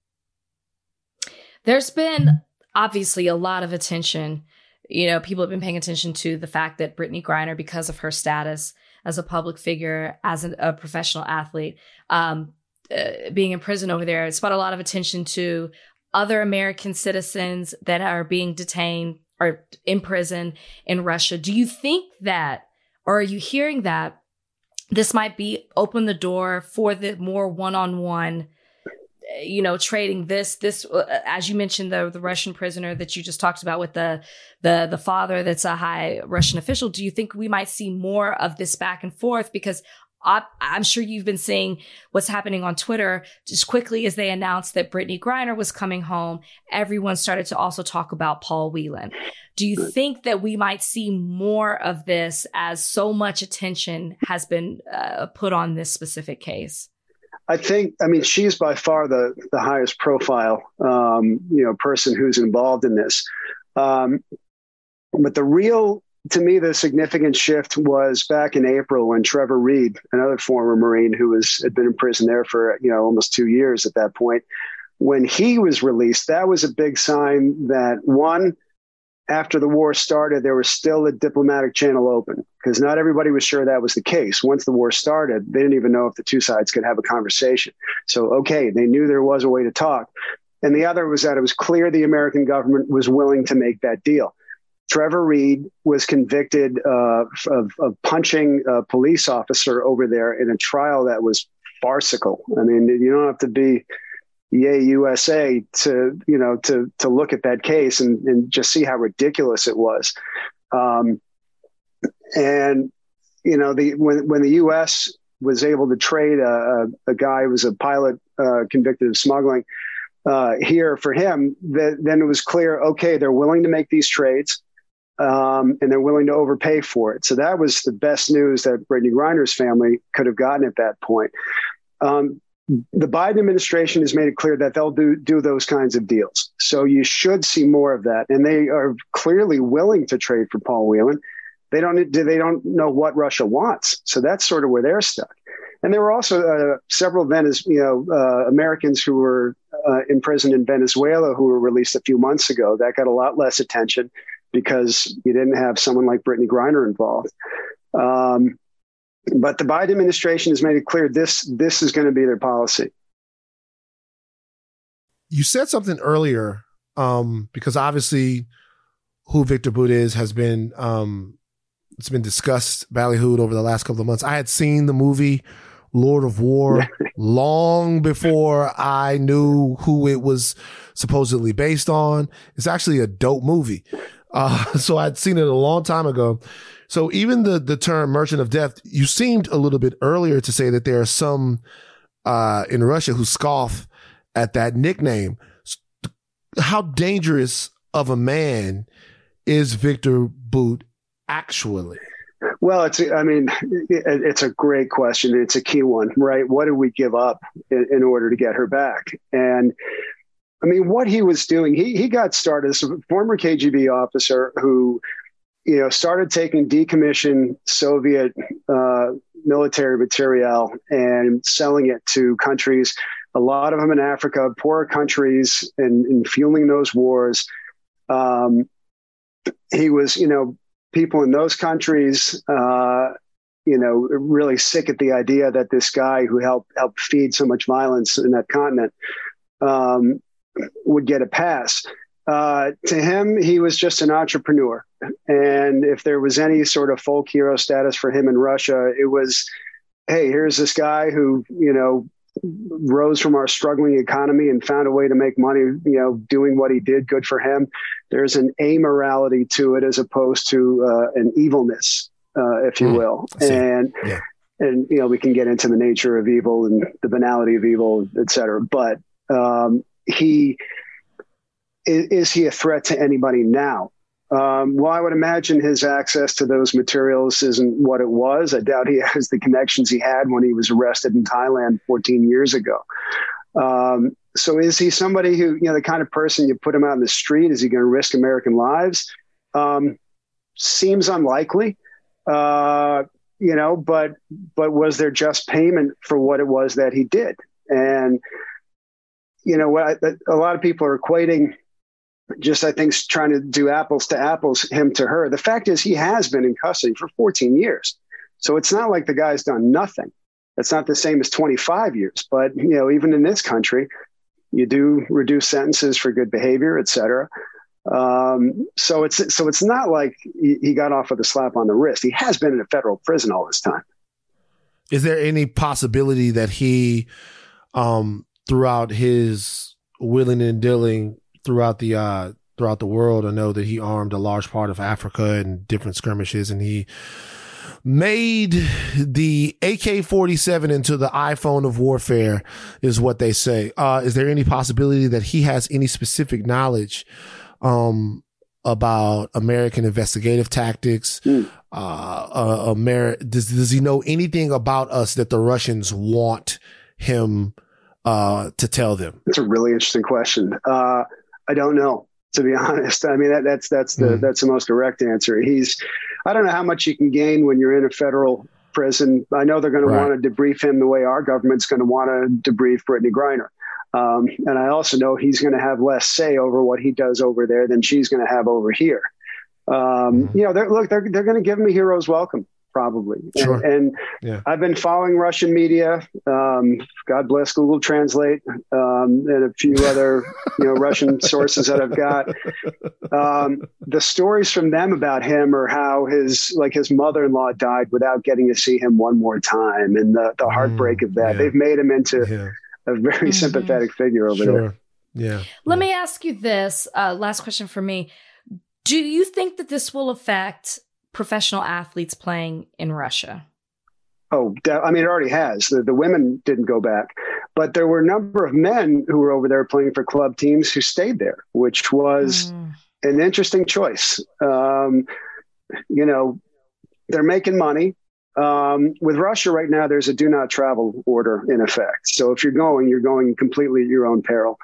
There's been obviously a lot of attention. You know, people have been paying attention to the fact that Brittany Griner, because of her status as a public figure, as a, a professional athlete, um, uh, being in prison over there, it's brought a lot of attention to other American citizens that are being detained or in prison in Russia. Do you think that, or are you hearing that this might be open the door for the more one-on-one, you know, trading this, this, uh, as you mentioned, the, the Russian prisoner that you just talked about with the, the, the father that's a high Russian official? Do you think we might see more of this back and forth? Because I, I'm sure you've been seeing what's happening on Twitter. Just quickly as they announced that Brittany Griner was coming home, everyone started to also talk about Paul Whelan. Do you think that we might see more of this as so much attention has been uh, put on this specific case? I think, I mean, she's by far the, the highest profile, um, you know, person who's involved in this. Um, but the real, to me, the significant shift was back in April when Trevor Reed, another former Marine who was had been in prison there for, you know, almost two years at that point, when he was released, that was a big sign that, one, after the war started, there was still a diplomatic channel open, because not everybody was sure that was the case. Once the war started, they didn't even know if the two sides could have a conversation. So, okay, they knew there was a way to talk. And the other was that it was clear the American government was willing to make that deal. Trevor Reed was convicted uh, of, of punching a police officer over there in a trial that was farcical. I mean, you don't have to be Yay U S A to, you know, to, to look at that case and, and just see how ridiculous it was. Um, and, you know, the, when, when the U S was able to trade a, a guy who was a pilot uh, convicted of smuggling uh, here for him, that, then it was clear, okay, they're willing to make these trades. Um, and they're willing to overpay for it. So that was the best news that Brittany Griner's family could have gotten at that point. Um, the Biden administration has made it clear that they'll do, do those kinds of deals. So you should see more of that. And they are clearly willing to trade for Paul Whelan. They don't, they don't know what Russia wants. So that's sort of where they're stuck. And there were also uh, several Venez- you know, uh, Americans who were uh, in prison in Venezuela who were released a few months ago. That got a lot less attention because you didn't have someone like Brittany Griner involved. Um, but the Biden administration has made it clear this this is going to be their policy. You said something earlier, um, because obviously who Victor Bout is has been, um, it's been discussed, ballyhooed over the last couple of months. I had seen the movie Lord of War long before I knew who it was supposedly based on. It's actually a dope movie. Uh, so I'd seen it a long time ago. So even the, the term Merchant of Death, you seemed a little bit earlier to say that there are some uh, in Russia who scoff at that nickname. How dangerous of a man is Viktor Bout actually? Well, it's, I mean, it's a great question. It's a key one, right? What did we give up in, in order to get her back? And I mean, what he was doing, he he got started as a former K G B officer who, you know, started taking decommissioned Soviet uh, military material and selling it to countries, a lot of them in Africa, poorer countries, and, and fueling those wars. Um, he was, you know, people in those countries, uh, you know, really sick at the idea that this guy who helped helped feed so much violence in that continent um, would get a pass. Uh, to him, he was just an entrepreneur. And if there was any sort of folk hero status for him in Russia, it was, hey, here's this guy who, you know, rose from our struggling economy and found a way to make money, you know, doing what he did. Good for him. There's an amorality to it as opposed to uh, an evilness, uh, if you mm, will. And, yeah. and, you know, we can get into the nature of evil and the banality of evil, et cetera. But um, he, is, is he a threat to anybody now? Um, well, I would imagine his access to those materials isn't what it was. I doubt he has the connections he had when he was arrested in Thailand fourteen years ago. Um, so is he somebody who, you know, the kind of person you put him out in the street, is he going to risk American lives? Um, seems unlikely, uh, you know, but, but was there just payment for what it was that he did? And, you know, what a lot of people are equating just, I think, trying to do apples to apples, him to her. The fact is he has been in custody for fourteen years. So it's not like the guy's done nothing. It's not the same as twenty-five years. But, you know, even in this country, you do reduce sentences for good behavior, et cetera. Um, so it's so it's not like he, he got off with a slap on the wrist. He has been in a federal prison all this time. Is there any possibility that he, um, throughout his willing and dealing throughout the uh, throughout the world, I know that he armed a large part of Africa in different skirmishes, and he made the A K forty-seven into the iPhone of warfare, is what they say. Uh, is there any possibility that he has any specific knowledge um, about American investigative tactics? Mm. Uh, uh, Ameri- does, does he know anything about us that the Russians want him uh, to tell them? That's a really interesting question. Uh, I don't know, to be honest. I mean, that, that's that's the mm. that's the most direct answer. He's, I don't know how much you can gain when you're in a federal prison. I know they're going right. to want to debrief him the way our government's going to want to debrief Brittany Griner. Um, and I also know he's going to have less say over what he does over there than she's going to have over here. Um, mm. You know, they're, look, they're they're going to give him a hero's welcome. Probably. Sure. And, and yeah. I've been following Russian media. Um, God bless Google Translate, um, and a few other, you know, Russian sources that I've got. Um, the stories from them about him are how his, like his mother-in-law died without getting to see him one more time. And the, the heartbreak mm, of that, yeah. they've made him into yeah. a very mm-hmm. sympathetic figure over sure. there. Yeah. Let yeah. me ask you this, uh, last question for me. Do you think that this will affect professional athletes playing in Russia? Oh, I mean, it already has. The, the women didn't go back, but there were a number of men who were over there playing for club teams who stayed there, which was mm. an interesting choice. Um, you know, they're making money. Um, with Russia right now, there's a do not travel order in effect. So if you're going, you're going completely at your own peril.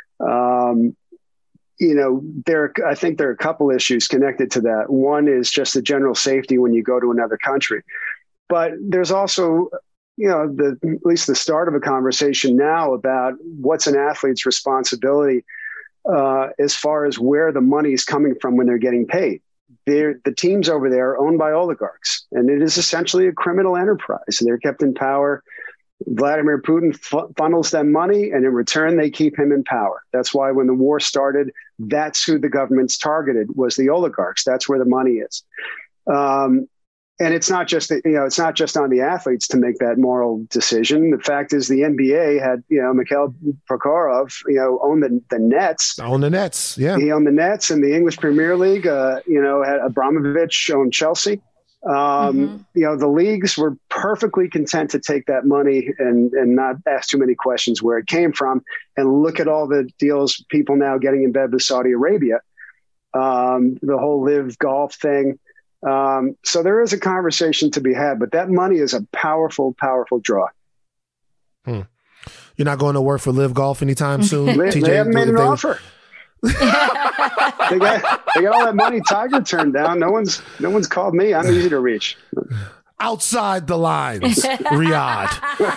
Um, You know, there. I think there are a couple issues connected to that. One is just the general safety when you go to another country, but there's also, you know, the at least the start of a conversation now about what's an athlete's responsibility uh, as far as where the money is coming from when they're getting paid. They're, the teams over there are owned by oligarchs, and it is essentially a criminal enterprise. They're kept in power. Vladimir Putin fu- funnels them money, and in return, they keep him in power. That's why when the war started, that's who the government's targeted, was the oligarchs. That's where the money is. Um, and it's not just, you know, it's not just on the athletes to make that moral decision. The fact is the N B A had, you know, Mikhail Prokhorov, you know, owned the, the Nets. Own the Nets, yeah. He owned the Nets, and the English Premier League, uh, you know, had Abramovich owned Chelsea. Um, mm-hmm. You know, the leagues were perfectly content to take that money and, and not ask too many questions where it came from. And look at all the deals people now getting in bed with Saudi Arabia. Um, the whole live golf thing. Um, so there is a conversation to be had, but that money is a powerful, powerful draw. Hmm. You're not going to work for Live Golf anytime soon? They, T J, they haven't made an they, offer. they got they got all that money Tiger turned down. No one's no one's called me. I'm easy to reach. Outside the lines, Riyadh.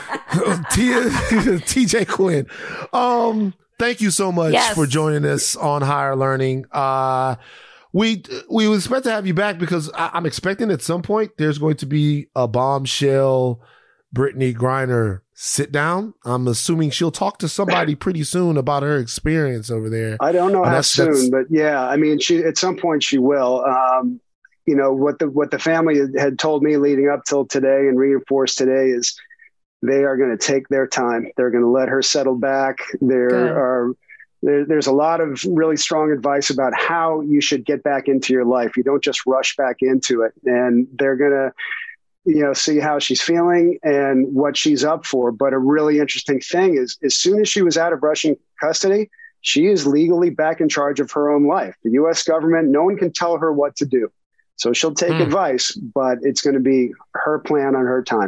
T- T J Quinn. Um, thank you so much yes. for joining us on Higher Learning. Uh, we we would expect to have you back because I, I'm expecting at some point there's going to be a bombshell Brittany Griner sit down. I'm assuming she'll talk to somebody pretty soon about her experience over there. I don't know and how that's, soon, that's, but yeah, I mean, she at some point she will. Um, you know, what the what the family had told me leading up till today and reinforced today is they are going to take their time. They're going to let her settle back. There Good. are there, there's a lot of really strong advice about how you should get back into your life. You don't just rush back into it, and they're going to, you know, see how she's feeling and what she's up for. But a really interesting thing is, as soon as she was out of Russian custody, she is legally back in charge of her own life. The U S government, no one can tell her what to do. So she'll take mm. advice, but it's going to be her plan on her time.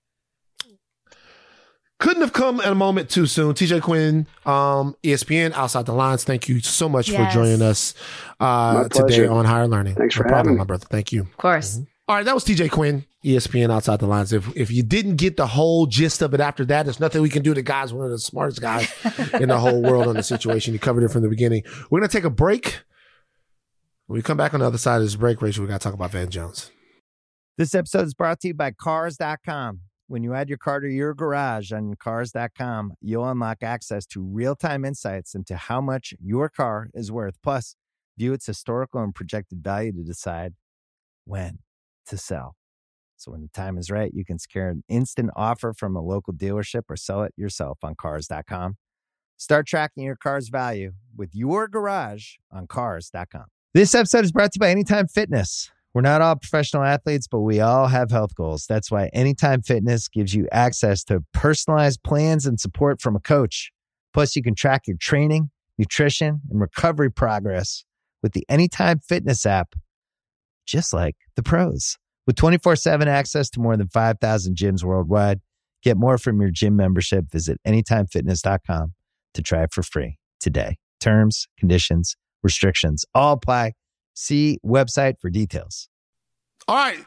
Couldn't have come at a moment too soon. T J Quinn, um, E S P N, Outside the Lines. Thank you so much yes. for joining us uh, today on Higher Learning. Thanks for no having problem, me. my brother. Thank you. Of course. Mm-hmm. All right, that was T J Quinn, E S P N Outside the Lines. If if you didn't get the whole gist of it after that, there's nothing we can do. The guy's one of the smartest guys in the whole world on the situation. He covered it from the beginning. We're going to take a break. When we come back on the other side of this break, Rachel, we got to talk about Van Jones. This episode is brought to you by Cars dot com. When you add your car to your garage on Cars dot com, you'll unlock access to real-time insights into how much your car is worth. Plus, view its historical and projected value to decide when to sell. So when the time is right, you can secure an instant offer from a local dealership or sell it yourself on Cars dot com. Start tracking your car's value with your garage on Cars dot com. This episode is brought to you by Anytime Fitness. We're not all professional athletes, but we all have health goals. That's why Anytime Fitness gives you access to personalized plans and support from a coach. Plus, you can track your training, nutrition, and recovery progress with the Anytime Fitness app, just like the pros. With twenty-four seven access to more than five thousand gyms worldwide, get more from your gym membership. Visit anytime fitness dot com to try it for free today. Terms, conditions, restrictions all apply. See website for details. All right.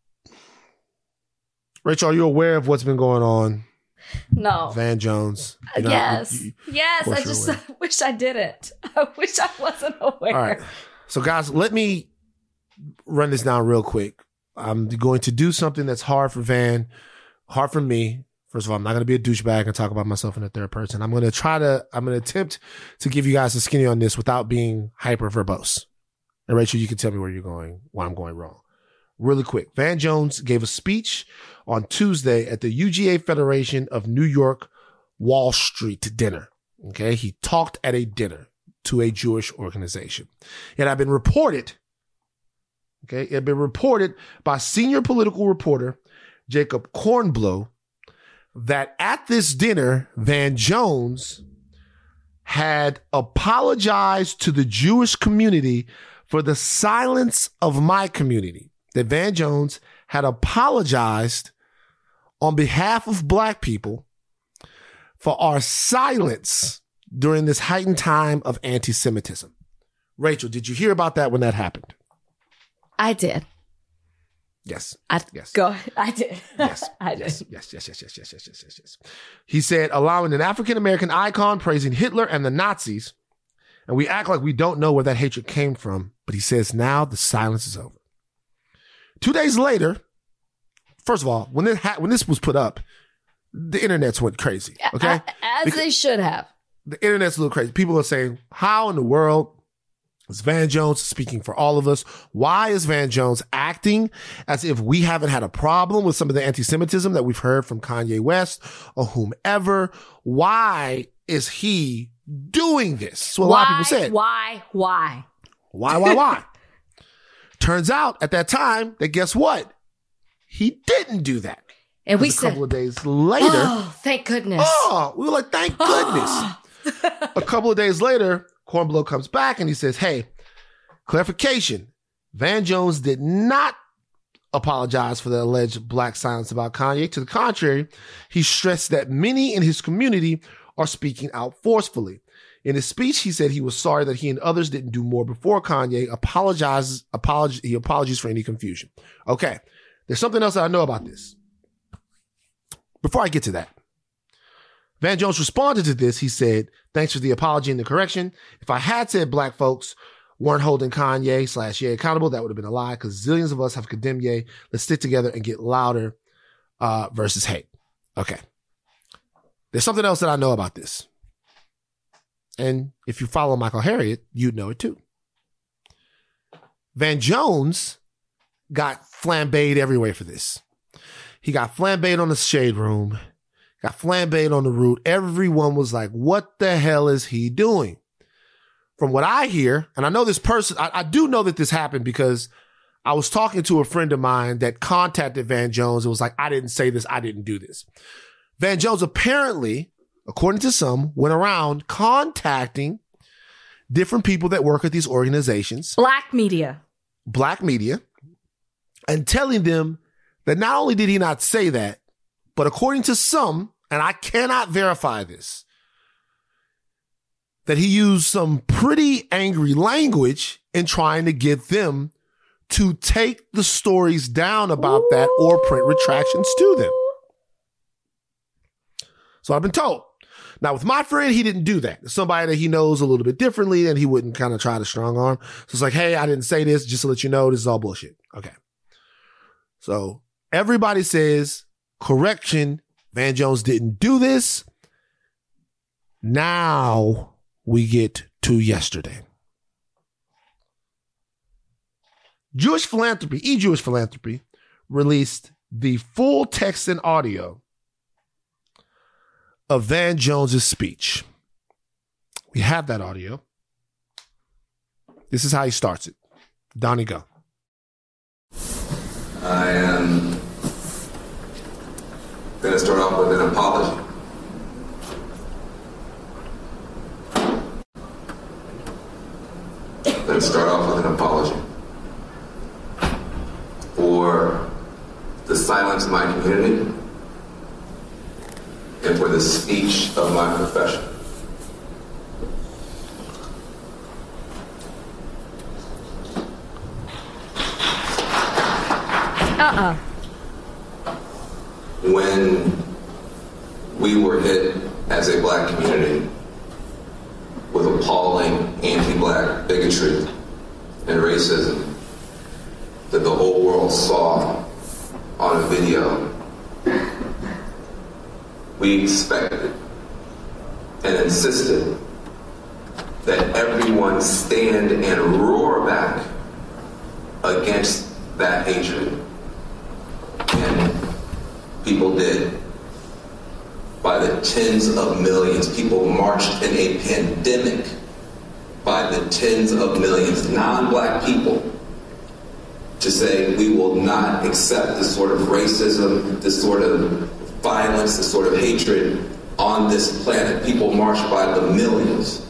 Rachel, are you aware of what's been going on? No. Van Jones. You know, yes. You, you, yes. I just I wish I didn't. I wish I wasn't aware. All right. So, guys, let me run this down real quick. I'm going to do something that's hard for Van, hard for me. First of all, I'm not going to be a douchebag and talk about myself in the third person. I'm going to try to, I'm going to attempt to give you guys a skinny on this without being hyper verbose. And Rachel, you can tell me where you're going, why I'm going wrong. Really quick. Van Jones gave a speech on Tuesday at the U G A Federation of New York Wall Street dinner. Okay. He talked at a dinner to a Jewish organization. It had been reported, okay, it had been reported by senior political reporter Jacob Kornbluh that at this dinner, Van Jones had apologized to the Jewish community for the silence of my community. That Van Jones had apologized on behalf of Black people for our silence during this heightened time of anti-Semitism. Rachel, did you hear about that when that happened? I did. Yes. I, yes. Go. I did. Yes. I did. Yes. Yes. Yes. Yes. Yes. Yes. Yes. Yes. Yes. Yes. He said, allowing an African American icon praising Hitler and the Nazis, and we act like we don't know where that hatred came from. But he says now the silence is over. Two days later, first of all, when this ha- when this was put up, the internets went crazy. Okay, as because they should have. The internet's a little crazy. People are saying, "How in the world Is Van Jones speaking for all of us? Why is Van Jones acting as if we haven't had a problem with some of the anti-Semitism that we've heard from Kanye West or whomever? Why is he doing this? So a why, lot of people said. Why? Why? Why, why, why? Turns out at that time that guess what? He didn't do that. And we a said, couple of days later. Oh, thank goodness. Oh, we were like, thank goodness. A couple of days later, Kornblow comes back and he says, hey, clarification. Van Jones did not apologize for the alleged black silence about Kanye. To the contrary, he stressed that many in his community are speaking out forcefully. In his speech, he said he was sorry that he and others didn't do more before Kanye apologizes. Apolog- he apologies for any confusion. Okay, there's something else that I know about this. Before I get to that, Van Jones responded to this. He said, thanks for the apology and the correction. If I had said black folks weren't holding Kanye slash Ye accountable, that would have been a lie because zillions of us have condemned Ye. Let's stick together and get louder uh, versus hate. Okay. There's something else that I know about this. And if you follow Michael Harriot, you'd know it too. Van Jones got flambéed everywhere for this. He got flambéed on the Shade Room, got flambéed on the Root. Everyone was like, what the hell is he doing? From what I hear, and I know this person, I, I do know that this happened because I was talking to a friend of mine that contacted Van Jones. It was like, I didn't say this. I didn't do this. Van Jones apparently, according to some, went around contacting different people that work at these organizations. Black media. Black media. And telling them that not only did he not say that, but according to some, and I cannot verify this, that he used some pretty angry language in trying to get them to take the stories down about Ooh. that or print retractions to them. So I've been told. Now, with my friend, he didn't do that. Somebody that he knows a little bit differently, and he wouldn't kind of try to strong arm. So it's like, hey, I didn't say this, just to let you know, this is all bullshit. Okay. So everybody says, correction, Van Jones didn't do this. Now we get to yesterday. Jewish Philanthropy, E-Jewish Philanthropy, released the full text and audio of Van Jones's speech. We have that audio. This is how he starts it. Donnie, go. I am going to start off with an apology. Let's start off with an apology for the silence of my community and for the speech of my profession. Uh-uh. When we were hit as a black community with appalling anti-black bigotry and racism that the whole world saw on a video, we expected and insisted that everyone stand and roar back against that hatred. And people did. By the tens of millions. People marched in a pandemic by the tens of millions, non-black people, to say we will not accept this sort of racism, this sort of violence, this sort of hatred on this planet. People marched by the millions.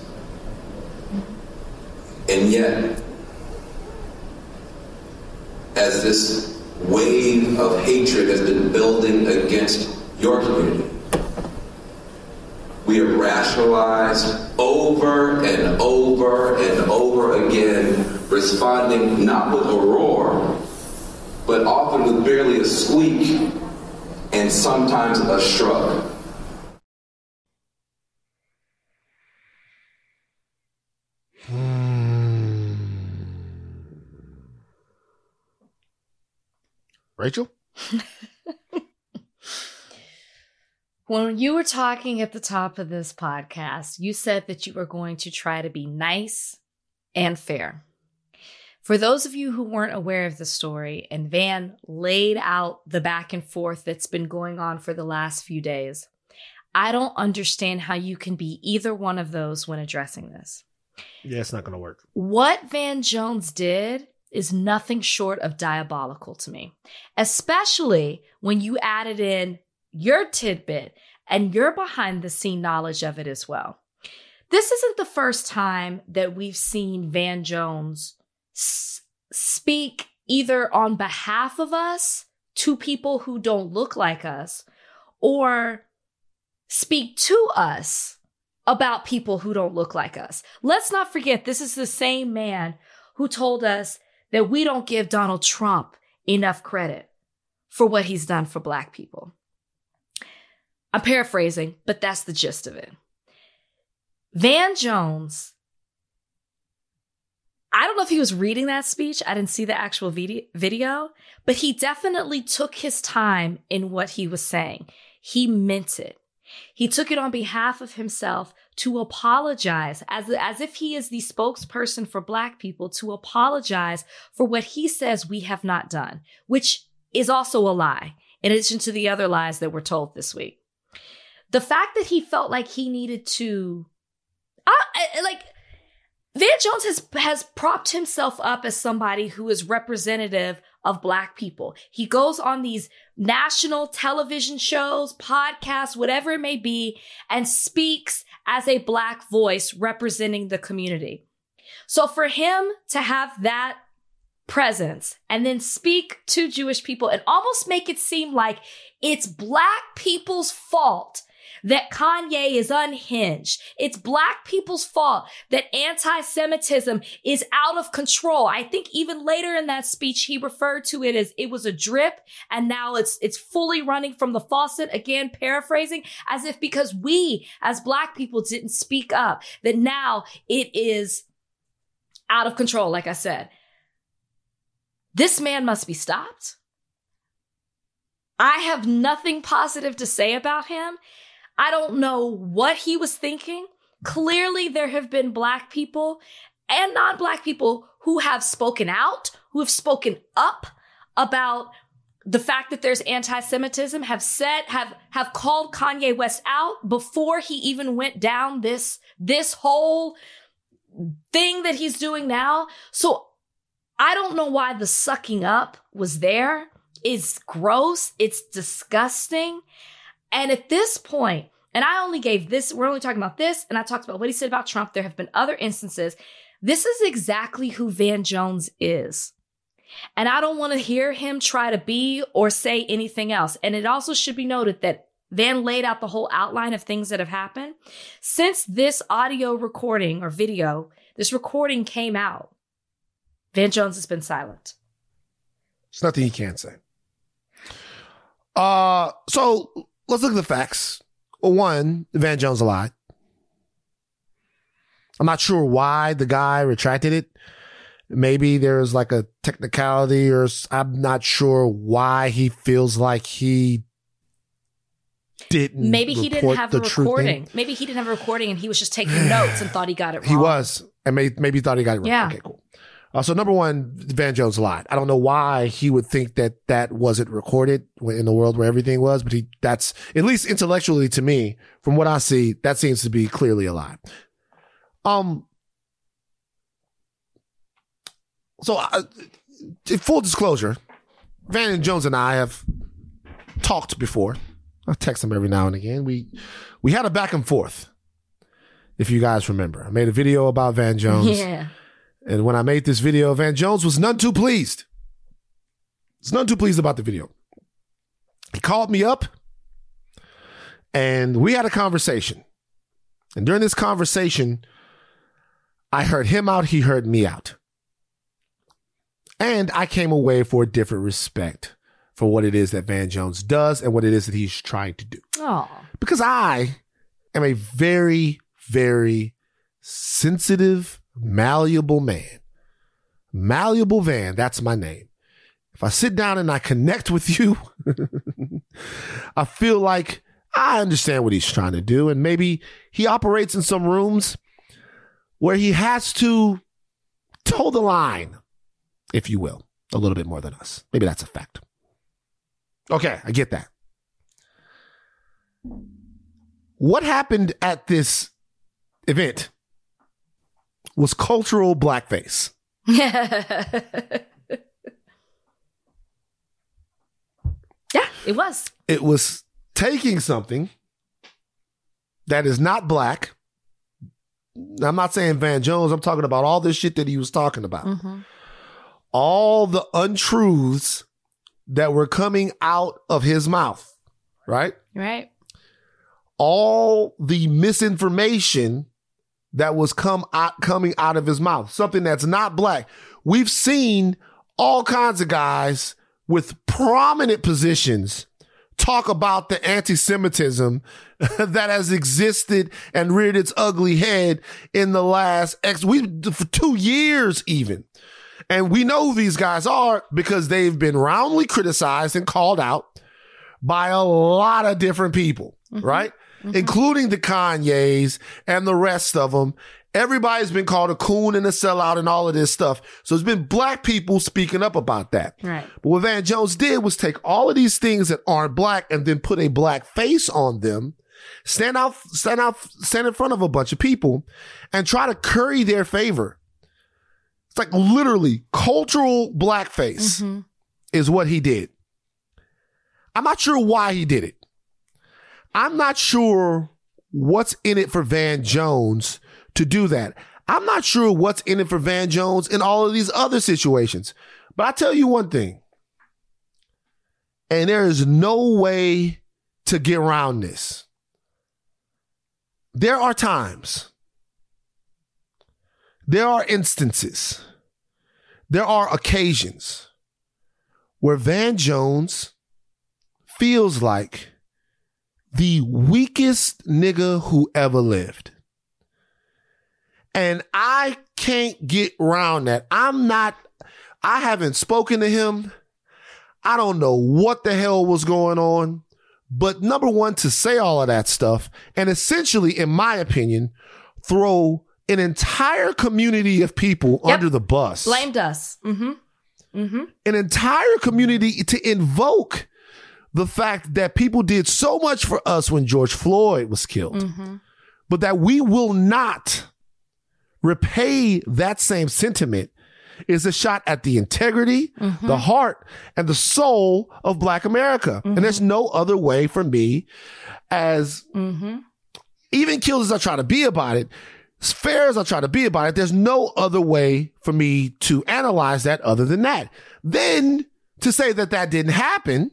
And yet, as this wave of hatred has been building against your community, we have rationalized over and over and over again, responding not with a roar, but often with barely a squeak and sometimes a shrug. Hmm. Rachel? When you were talking at the top of this podcast, you said that you were going to try to be nice and fair. For those of you who weren't aware of the story, and Van laid out the back and forth that's been going on for the last few days, I don't understand how you can be either one of those when addressing this. Yeah, it's not going to work. What Van Jones did is nothing short of diabolical to me, especially when you added in your tidbit and your behind the scene knowledge of it as well. This isn't the first time that we've seen Van Jones s- speak either on behalf of us to people who don't look like us, or speak to us about people who don't look like us. Let's not forget, this is the same man who told us that we don't give Donald Trump enough credit for what he's done for Black people. I'm paraphrasing, but that's the gist of it. Van Jones, I don't know if he was reading that speech. I didn't see the actual video, but he definitely took his time in what he was saying. He meant it. He took it on behalf of himself to apologize, as, as if he is the spokesperson for Black people, to apologize for what he says we have not done, which is also a lie, in addition to the other lies that were told this week. The fact that he felt like he needed to, uh, like, Van Jones has, has propped himself up as somebody who is representative of Black people. He goes on these national television shows, podcasts, whatever it may be, and speaks as a Black voice representing the community. So for him to have that presence and then speak to Jewish people and almost make it seem like it's Black people's fault that Kanye is unhinged. It's Black people's fault that anti-Semitism is out of control. I think even later in that speech, he referred to it as it was a drip and now it's, it's fully running from the faucet. Again, paraphrasing, as if because we as Black people didn't speak up, that now it is out of control. Like I said, this man must be stopped. I have nothing positive to say about him. I don't know what he was thinking. Clearly, there have been Black people and non-Black people who have spoken out, who have spoken up about the fact that there's anti-Semitism, have said, have, have called Kanye West out before he even went down this, this whole thing that he's doing now. So I don't know why the sucking up was there. It's gross. It's disgusting. And at this point, and I only gave this, we're only talking about this, and I talked about what he said about Trump. There have been other instances. This is exactly who Van Jones is. And I don't want to hear him try to be or say anything else. And it also should be noted that Van laid out the whole outline of things that have happened. Since this audio recording or video, this recording came out, Van Jones has been silent. There's nothing he can't say. Uh, so let's look at the facts. Well, one, Van Jones lied. I'm not sure why the guy retracted it. Maybe there's like a technicality, or I'm not sure why he feels like he didn't. Maybe he didn't have a recording. Maybe he didn't have a recording and he was just taking notes and thought he got it wrong. He was, and maybe, maybe thought he got it wrong. Yeah. Okay, cool. Uh, so number one, Van Jones lied. I don't know why he would think that that wasn't recorded in the world where everything was, but he, that's, at least intellectually to me, from what I see, that seems to be clearly a lie. Um, so uh, full disclosure, Van Jones and I have talked before. I text him every now and again. We, we had a back and forth, if you guys remember. I made a video about Van Jones. Yeah. And when I made this video, Van Jones was none too pleased. He's none too pleased about the video. He called me up and we had a conversation. And during this conversation, I heard him out, he heard me out. And I came away for a different respect for what it is that Van Jones does and what it is that he's trying to do. Oh. Because I am a very, very sensitive, malleable man. Malleable Van, that's my name. If I sit down and I connect with you, I feel like I understand what he's trying to do. And maybe he operates in some rooms where he has to toe the line, if you will, a little bit more than us. Maybe that's a fact. Okay, I get that. What happened at this event was cultural blackface. Yeah, it was. It was taking something that is not black. I'm not saying Van Jones. I'm talking about all this shit that he was talking about. Mm-hmm. All the untruths that were coming out of his mouth, right? Right. All the misinformation that was come out, coming out of his mouth, something that's not black. We've seen all kinds of guys with prominent positions talk about the anti-Semitism that has existed and reared its ugly head in the last X, we for two years even. And we know who these guys are because they've been roundly criticized and called out by a lot of different people, mm-hmm. right? Mm-hmm. Including the Kanyes and the rest of them. Everybody's been called a coon and a sellout and all of this stuff. So it's been black people speaking up about that. Right. But what Van Jones did was take all of these things that aren't black and then put a black face on them, stand out, stand out, stand in front of a bunch of people and try to curry their favor. It's like literally cultural blackface mm-hmm. is what he did. I'm not sure why he did it. I'm not sure what's in it for Van Jones to do that. I'm not sure what's in it for Van Jones in all of these other situations. But I tell you one thing, and there is no way to get around this. There are times, there are instances, there are occasions where Van Jones feels like the weakest nigga who ever lived. And I can't get around that. I'm not, I haven't spoken to him. I don't know what the hell was going on. But number one, to say all of that stuff and essentially, in my opinion, throw an entire community of people yep. under the bus. Blamed us. Mm-hmm. Mm-hmm. An entire community to invoke the fact that people did so much for us when George Floyd was killed, mm-hmm. but that we will not repay that same sentiment is a shot at the integrity, mm-hmm. the heart, and the soul of Black America. Mm-hmm. And there's no other way for me, as mm-hmm. even killed as I try to be about it, as fair as I try to be about it, there's no other way for me to analyze that other than that. Then to say that that didn't happen,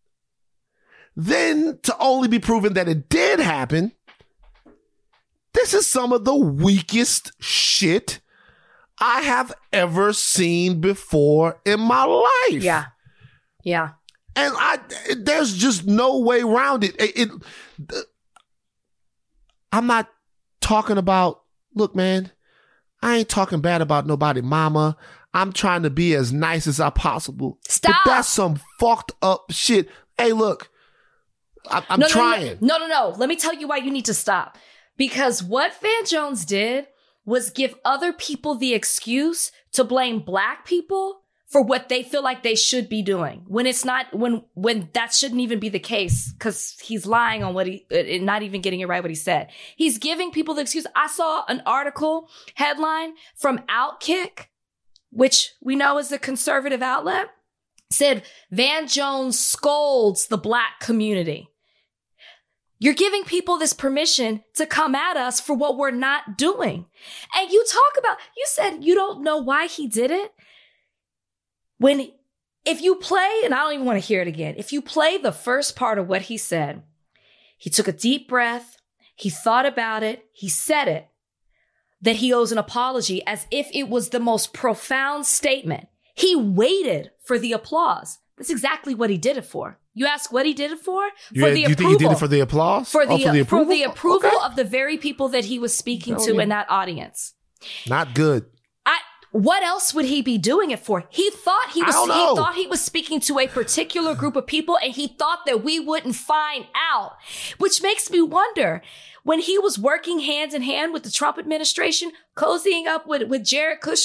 then to only be proven that it did happen. This is some of the weakest shit I have ever seen before in my life. Yeah. Yeah. And I, there's just no way around it. It, it. I'm not talking about, look, man, I ain't talking bad about nobody, mama. I'm trying to be as nice as I possible. Stop. But that's some fucked up shit. Hey, look, I, I'm no, trying. No, no, no, no. Let me tell you why you need to stop. Because what Van Jones did was give other people the excuse to blame Black people for what they feel like they should be doing. When it's not, when when that shouldn't even be the case, because he's lying on what he, and not even getting it right what he said. He's giving people the excuse. I saw an article headline from Outkick, which we know is a conservative outlet, said Van Jones scolds the Black community. You're giving people this permission to come at us for what we're not doing. And you talk about, you said you don't know why he did it. When, if you play, and I don't even want to hear it again, if you play the first part of what he said, he took a deep breath, he thought about it, he said it, that he owes an apology as if it was the most profound statement. He waited for the applause. That's exactly what he did it for. You ask what he did it for? You, for had, the you approval. think he did it for the applause? For the, oh, for the approval, for the approval okay. of the very people that he was speaking no, to yeah. in that audience. Not good. I. What else would he be doing it for? He thought he was. He thought he was speaking to a particular group of people, and he thought that we wouldn't find out. Which makes me wonder, when he was working hand in hand with the Trump administration, cozying up with with Jared Kushner,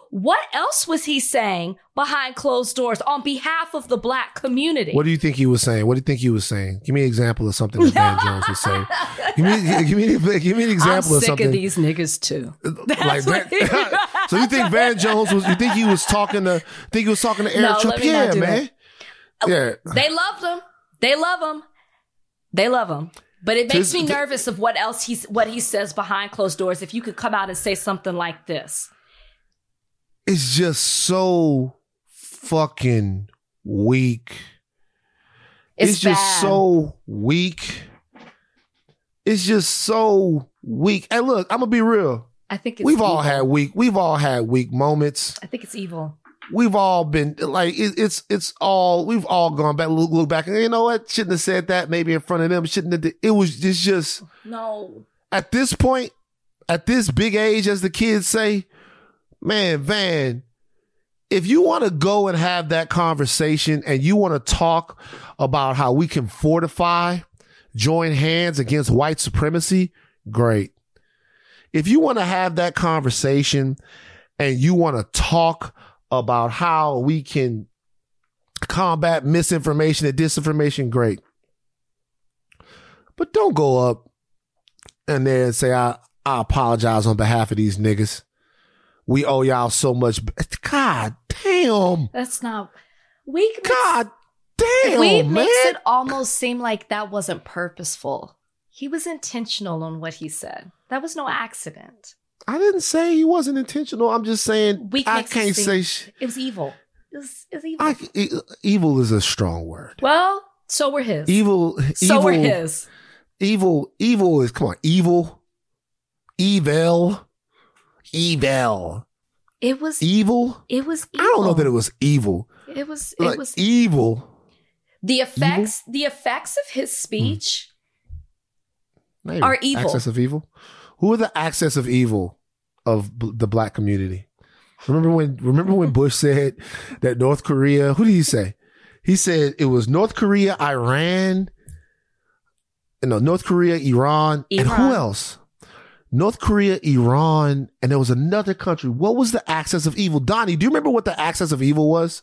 What else was he saying behind closed doors on behalf of the black community? What do you think he was saying? What do you think he was saying? Give me an example of something that Van Jones was saying. Give me, give me, give me an example I'm of something. sick of these niggas too. Like Van, so you think Van Jones was? You think he was talking to? Think he was talking to Eric No, Trump? let me Yeah, not do man. that. Yeah, They love him. They love him. They love him. But it makes Tis- me th- nervous of what else he's what he says behind closed doors. If you could come out and say something like this. it's just so fucking weak. It's, It's, just bad. so weak. It's just so weak. And look, I'm gonna be real. I think it's We've evil. all had weak. We've all had weak moments. I think it's evil. We've all been like it, it's it's all we've all gone back look, look back and you know what, shouldn't have said that maybe in front of them, shouldn't have did- it was just just No. at this point, at this big age, as the kids say, man, Van, if you want to go and have that conversation and you want to talk about how we can fortify, join hands against white supremacy, great. If you want to have that conversation and you want to talk about how we can combat misinformation and disinformation, great. But don't go up and then say, I, I apologize on behalf of these niggas. We owe y'all so much. God damn. That's not we makes, God damn, we man. makes it almost seem like that wasn't purposeful. He was intentional on what he said. That was no accident. I didn't say he wasn't intentional. I'm just saying Weak I makes it can't seem- say sh- It was evil. It was, it was evil. I, e- evil is a strong word. Well, so were his. Evil, So evil, were his. Evil, evil is, come on, evil, evil, evil, It was evil. It was evil. I don't know that it was evil. It was it Like, was evil. the effects the effects of his speech Maybe. are evil. Access of evil. Who are the access of evil of b- the black community? Remember when? Remember when Bush said that North Korea? Who did he say? He said it was North Korea, Iran, no, North Korea, Iran, and who Iran. else? North Korea, Iran, and there was another country. What was the axis of evil? Donnie, do you remember what the axis of evil was?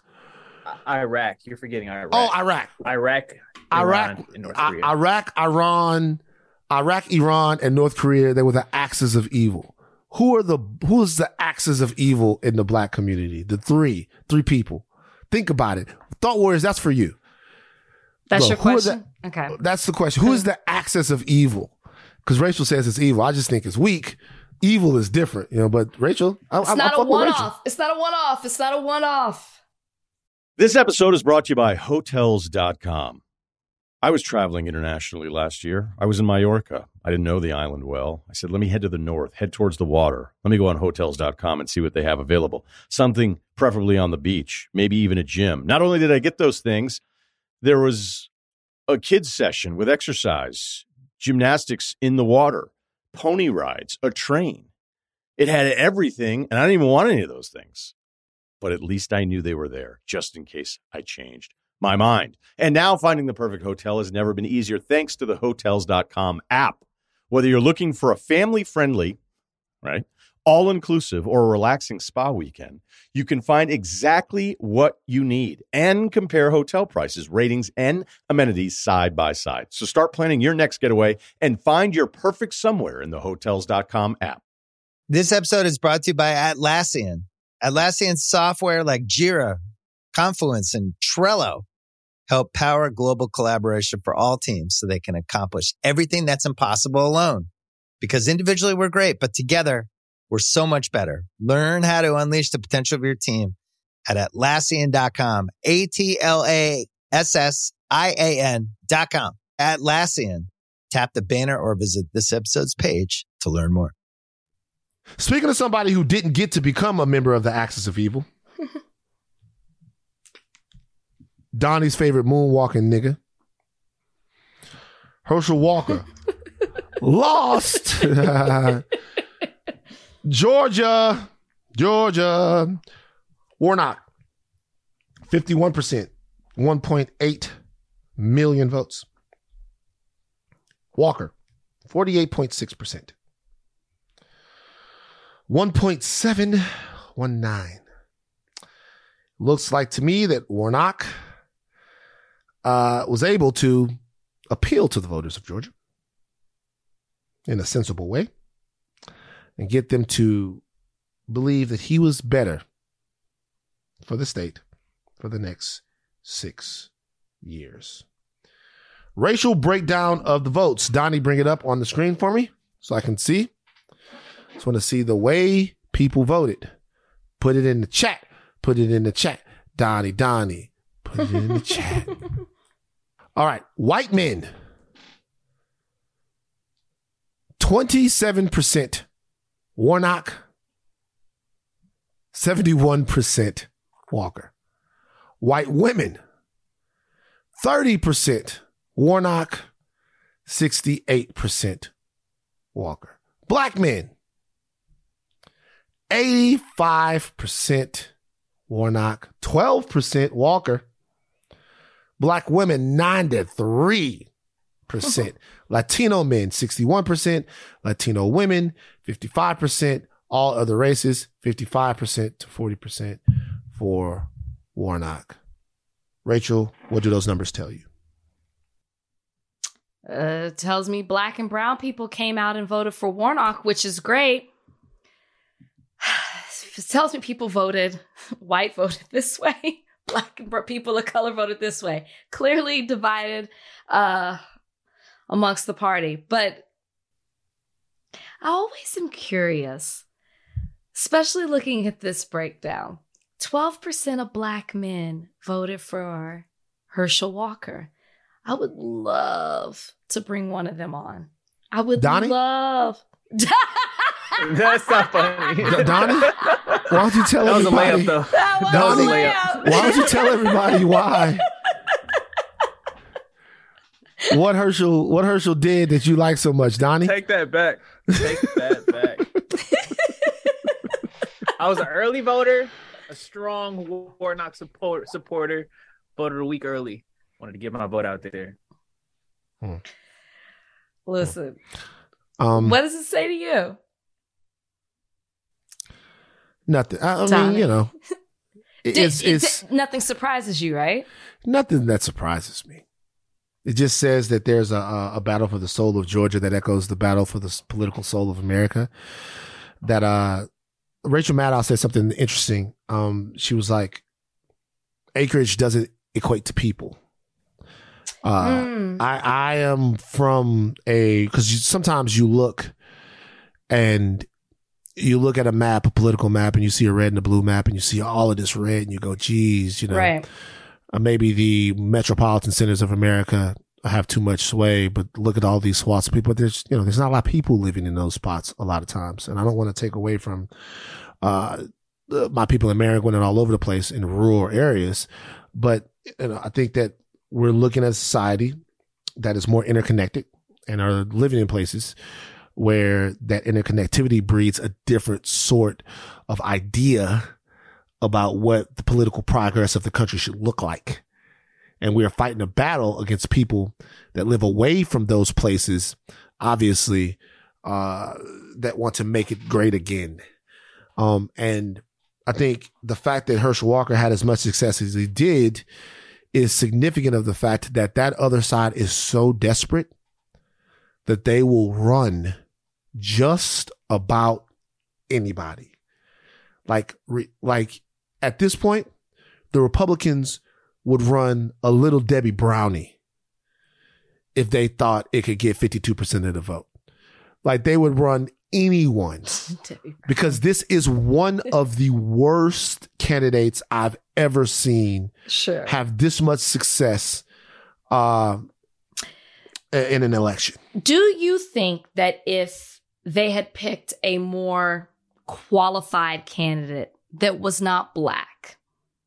Iraq. You're forgetting Iraq. Oh, Iraq. Iraq. Iraq, Iran, and North I- Korea. Iraq, Iran, Iraq, Iran, and North Korea. They were the axis of evil. Who are the who is the axis of evil in the black community? The three, three people. Think about it. Thought warriors. That's for you. That's Look, your who are question? the- Okay. That's the question. Who is the axis of evil? Because Rachel says it's evil. I just think it's weak. Evil is different, you know. But Rachel, I, It's I, not I a fuck with Rachel. one-off. It's not a one-off. It's not a one-off. This episode is brought to you by Hotels dot com. I was traveling internationally last year. I was in Mallorca. I didn't know the island well. I said, let me head to the north, head towards the water. Let me go on Hotels dot com and see what they have available. Something preferably on the beach, maybe even a gym. Not only did I get those things, there was a kids session with exercise, gymnastics in the water, pony rides, a train. It had everything, and I didn't even want any of those things. But at least I knew they were there, just in case I changed my mind. And now finding the perfect hotel has never been easier thanks to the Hotels dot com app. Whether you're looking for a family-friendly, right, all-inclusive or a relaxing spa weekend, you can find exactly what you need and compare hotel prices, ratings, and amenities side by side. So start planning your next getaway and find your perfect somewhere in the Hotels dot com app. This episode is brought to you by Atlassian. Atlassian software like Jira, Confluence, and Trello help power global collaboration for all teams so they can accomplish everything that's impossible alone. Because individually we're great, but together we're so much better. Learn how to unleash the potential of your team at Atlassian dot com. A T L A S S I A N dot com. Atlassian. Tap the banner or visit this episode's page to learn more. Speaking of somebody who didn't get to become a member of the axis of evil, Donnie's favorite moonwalking nigga, Herschel Walker, lost. Georgia, Georgia, Warnock, fifty-one percent, one point eight million votes. Walker, forty-eight point six percent. one point seven one nine. Looks like to me that Warnock uh, was able to appeal to the voters of Georgia in a sensible way and get them to believe that he was better for the state for the next six years. Racial breakdown of the votes. Donnie, bring it up on the screen for me so I can see. Just want to see the way people voted. Put it in the chat. Put it in the chat. Donnie, Donnie, put it in the chat. All right. White men. twenty-seven percent Warnock. seventy-one percent Walker. White women. thirty percent Warnock. sixty-eight percent Walker. Black men. eighty-five percent Warnock. twelve percent Walker. Black women, ninety-three percent. Latino men, sixty-one percent. Latino women, fifty-five percent. All other races, fifty-five percent to forty percent for Warnock. Rachel, what do those numbers tell you? Uh, it tells me black and brown people came out and voted for Warnock, which is great. It tells me people voted, white voted this way, black and people of color voted this way. Clearly divided uh, amongst the party. But I always am curious, especially looking at this breakdown. twelve percent of black men voted for Herschel Walker. I would love to bring one of them on. I would Donnie? love. That's not funny. D- Donnie, why don't you tell that was everybody? a layup, though. That was Donnie, a layup. why don't you tell everybody why? What Herschel, what Herschel did that you like so much, Donnie? Take that back. Take that back. I was an early voter, a strong Warnock support, supporter, voted a week early. Wanted to get my vote out there. Hmm. Listen, Um, what does it say to you? Nothing. I, I mean, Donnie. you know, it- Did- it's it's did- nothing surprises you, right? nothing that surprises me. It just says that there's a, a a battle for the soul of Georgia that echoes the battle for the s- political soul of America. That uh, Rachel Maddow said something interesting. Um, she was like, acreage doesn't equate to people. Uh, Mm. I I am from a because sometimes you look and you look at a map, a political map, and you see a red and a blue map, and you see all of this red, and you go, geez, you know, Right. uh, maybe the metropolitan centers of America have too much sway, but look at all these swaths of people. There's, you know, there's not a lot of people living in those spots a lot of times. And I don't want to take away from, uh, the- my people in America and all over the place in rural areas. But, you know, I think that we're looking at a society that is more interconnected and are living in places where that interconnectivity breeds a different sort of idea about what the political progress of the country should look like. And we are fighting a battle against people that live away from those places, obviously, uh, that want to make it great again. Um, and I think the fact that Herschel Walker had as much success as he did is significant of the fact that that other side is so desperate that they will run just about anybody. Like, re, like at this point, the Republicans would run a little Debbie Brownie if they thought it could get fifty-two percent of the vote. Like they would run anyone because this is one of the worst candidates I've ever seen Sure. have this much success uh, in an election. Do you think that if they had picked a more qualified candidate that was not black,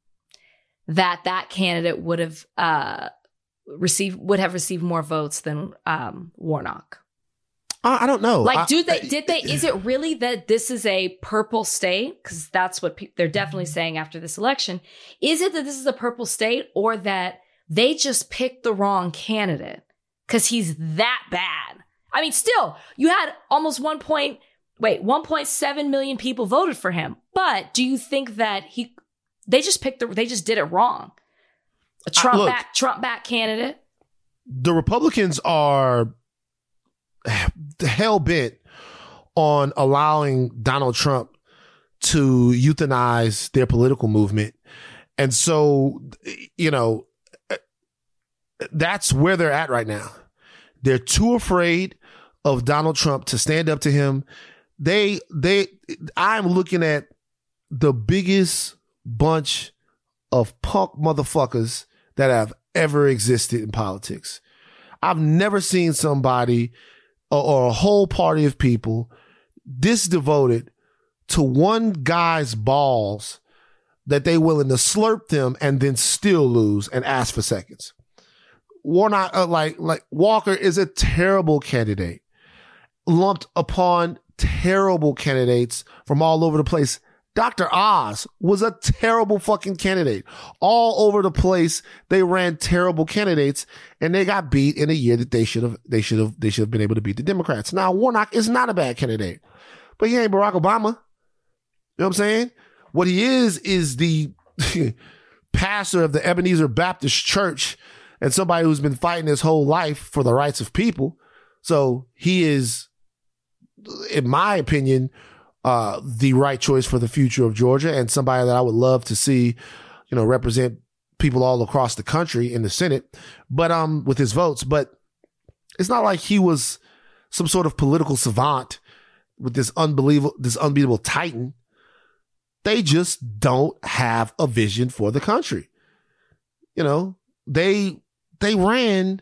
that that candidate would have uh, received would have received more votes than um, Warnock? I, I don't know. Like, I- do they? Did they? Is it really that this is a purple state? Because that's what pe- they're definitely saying after this election. Is it that this is a purple state, or that they just picked the wrong candidate because he's that bad? I mean, still, you had almost one point wait, one point seven million people voted for him. But do you think that he, they just picked the, they just did it wrong? A Trump uh, look, back, Trump back candidate. The Republicans are hell bent on allowing Donald Trump to euthanize their political movement. And so, you know, that's where they're at right now. They're too afraid of Donald Trump to stand up to him. They, they, I'm looking at the biggest bunch of punk motherfuckers that have ever existed in politics. I've never seen somebody or, or a whole party of people this devoted to one guy's balls that they willing to slurp them and then still lose and ask for seconds. Warnock, uh, like, like Walker is a terrible candidate, lumped upon terrible candidates from all over the place. Doctor Oz was a terrible fucking candidate. All over the place, they ran terrible candidates, and they got beat in a year that they should have, they should have, they should have been able to beat the Democrats. Now, Warnock is not a bad candidate, but he ain't Barack Obama. You know what I'm saying? What he is is the pastor of the Ebenezer Baptist Church and somebody who's been fighting his whole life for the rights of people. So he is, in my opinion, uh, the right choice for the future of Georgia, and somebody that I would love to see, you know, represent people all across the country in the Senate, but um, with his votes. But it's not like he was some sort of political savant with this unbelievable, this unbeatable titan. They just don't have a vision for the country. You know, they they ran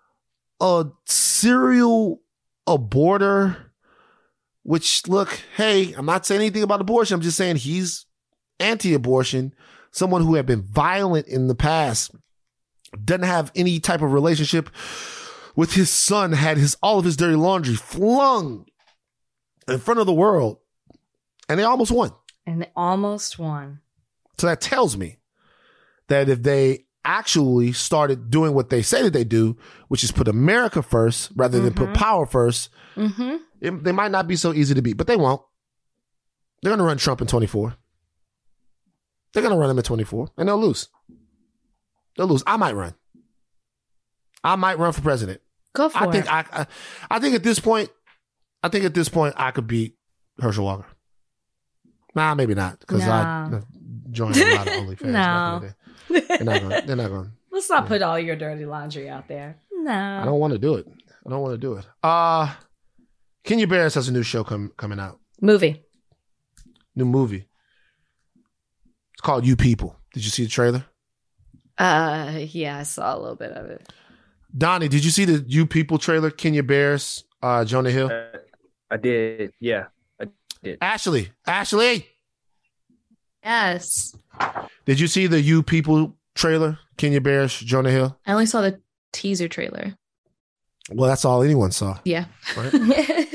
a serial aborter, which, look, hey, I'm not saying anything about abortion. I'm just saying he's anti-abortion, someone who had been violent in the past, doesn't have any type of relationship with his son, had his all of his dirty laundry flung in front of the world, and they almost won. And they almost won. So that tells me that if they actually started doing what they say that they do, which is put America first rather than Mm-hmm. put power first, Mm-hmm. it, they might not be so easy to beat, but they won't. They're going to run Trump in twenty-four. They're going to run him in twenty-four, and they'll lose. They'll lose. I might run. I might run for president. Go for I it. think I, I, I think at this point, I think at this point I could beat Herschel Walker. Nah, maybe not, because Nah. I joined a lot of OnlyFans. No. back in the day. They're not going. They're not going. Let's not put all your dirty laundry out there. No. I don't want to do it. I don't want to do it. Uh, Kenya Barris has a new show com- coming out. Movie. New movie. It's called You People. Did you see the trailer? Uh, yeah, I saw a little bit of it. Donnie, did you see the You People trailer? Kenya Barris, uh, Jonah Hill. Uh, I did. Yeah, I did. Ashley, Ashley, Yes. did you see the You People trailer? Kenya Barris, Jonah Hill. I only saw the teaser trailer. Well, that's all anyone saw. Yeah. Right?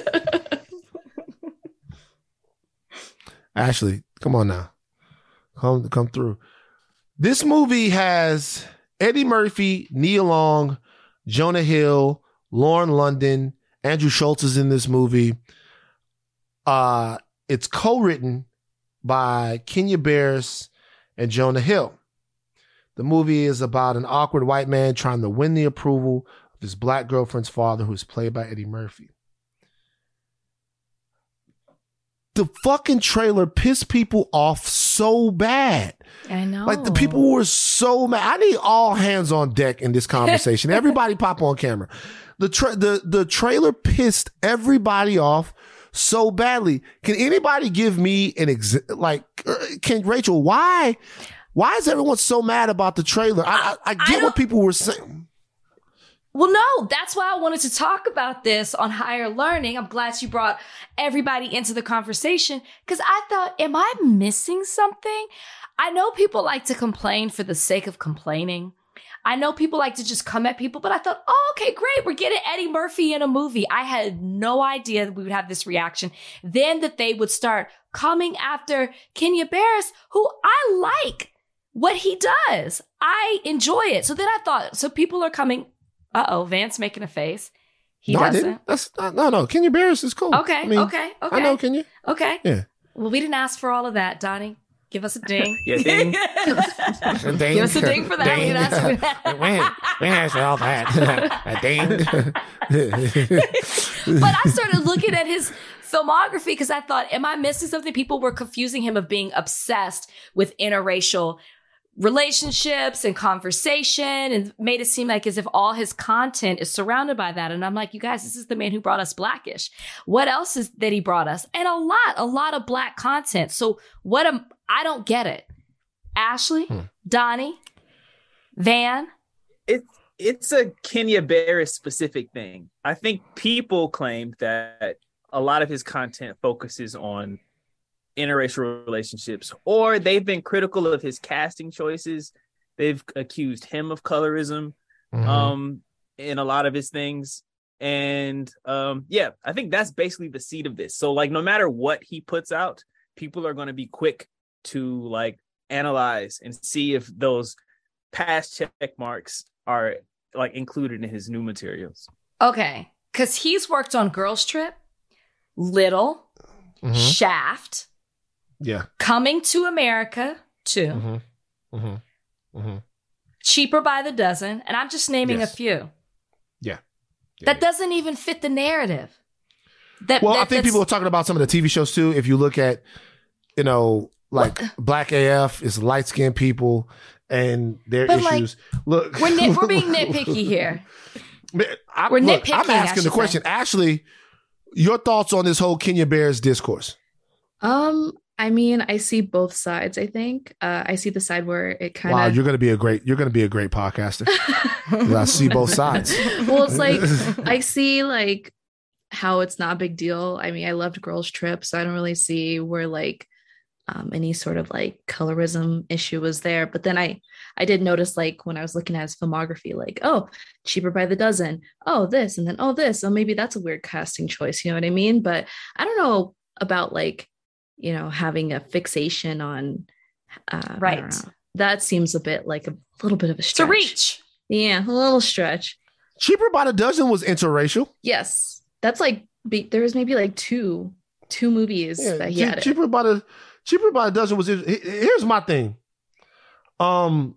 Ashley, come on now. Come come through. This movie has Eddie Murphy, Nia Long, Jonah Hill, Lauren London, Andrew Schultz is in this movie. Uh, it's co-written by Kenya Barris and Jonah Hill. The movie is about an awkward white man trying to win the approval of his black girlfriend's father, who's played by Eddie Murphy. The fucking trailer pissed people off so bad. I know. Like, the people were so mad. I need all hands on deck in this conversation. Everybody pop on camera. The tra- the the trailer pissed everybody off so badly. Can anybody give me an ex- like? uh, Can Rachel? Why? Why is everyone so mad about the trailer? I I, I get I what people were saying. Well, no, that's why I wanted to talk about this on Higher Learning. I'm glad you brought everybody into the conversation, because I thought, am I missing something? I know people like to complain for the sake of complaining. I know people like to just come at people, but I thought, oh, okay, great. We're getting Eddie Murphy in a movie. I had no idea that we would have this reaction. Then that they would start coming after Kenya Barris, who I like what he does. I enjoy it. So then I thought, so people are coming. Uh-oh, Vance making a face. He no, I doesn't. didn't. That's uh, no, no. Kenya Barris is cool. Okay, I mean, okay, okay. I know Kenya. Okay. Yeah. Well, we didn't ask for all of that, Donnie. Give us a ding. Yeah, ding. Give us a ding for that. We didn't ask for that. we didn't ask for all that. A ding. But I started looking at his filmography because I thought, am I missing something? People were confusing him of being obsessed with interracial relationships and conversation and made it seem like as if all his content is surrounded by that. And I'm like, you guys, this is the man who brought us Blackish. What else is that he brought us? And a lot, a lot of Black content. So what am, I don't get it. Ashley, hmm. Donnie, Van. It's, it's a Kenya Barris specific thing. I think people claim that a lot of his content focuses on interracial relationships, or they've been critical of his casting choices. They've accused him of colorism mm-hmm. um, in a lot of his things. And um, yeah, I think that's basically the seed of this. So like, no matter what he puts out, people are going to be quick to like analyze and see if those past check marks are like included in his new materials. Okay. Cause he's worked on Girls Trip, Little, mm-hmm. Shaft, yeah, Coming to America too, mm-hmm. Mm-hmm. Mm-hmm. Cheaper by the Dozen, and I'm just naming yes. a few. Yeah, yeah that yeah. doesn't even fit the narrative. That well, that, I think people are talking about some of the T V shows too. If you look at, you know, like what? Black A F is light skinned people and their but issues. Like, look, we're nit- we're being nitpicky here. I, we're look, nitpicking. I'm asking the question, say. Ashley. Your thoughts on this whole Kenya Barris discourse? Um, I mean, I see both sides. I think uh, I see the side where it kind of. Wow, you're gonna be a great. You're gonna be a great podcaster. I see both sides. Well, it's like I see like how it's not a big deal. I mean, I loved Girls Trip, so I don't really see where like um, any sort of like colorism issue was there. But then I, I did notice like when I was looking at his filmography, like, oh, Cheaper by the Dozen, oh, this, and then, oh, this, oh, maybe that's a weird casting choice. You know what I mean? But I don't know about like, you know, having a fixation on, uh, right. That seems a bit like a little bit of a stretch. To reach. Yeah, a little stretch. Cheaper by the Dozen was interracial. Yes. That's like, there was maybe like two, two movies yeah, that he che- had Cheaper it. by the Cheaper by the Dozen was. Here's my thing. Um,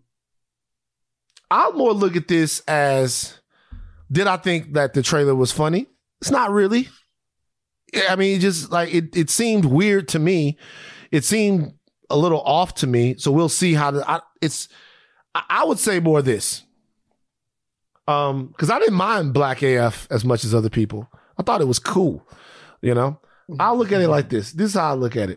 I'll more look at this as, did I think that the trailer was funny? It's not really. I mean, it just like it. It seemed weird to me. It seemed a little off to me. So we'll see how the. I, it's. I, I would say more of this. Um, because I didn't mind Black A F as much as other people. I thought it was cool. You know, I'll look at it like this. This is how I look at it.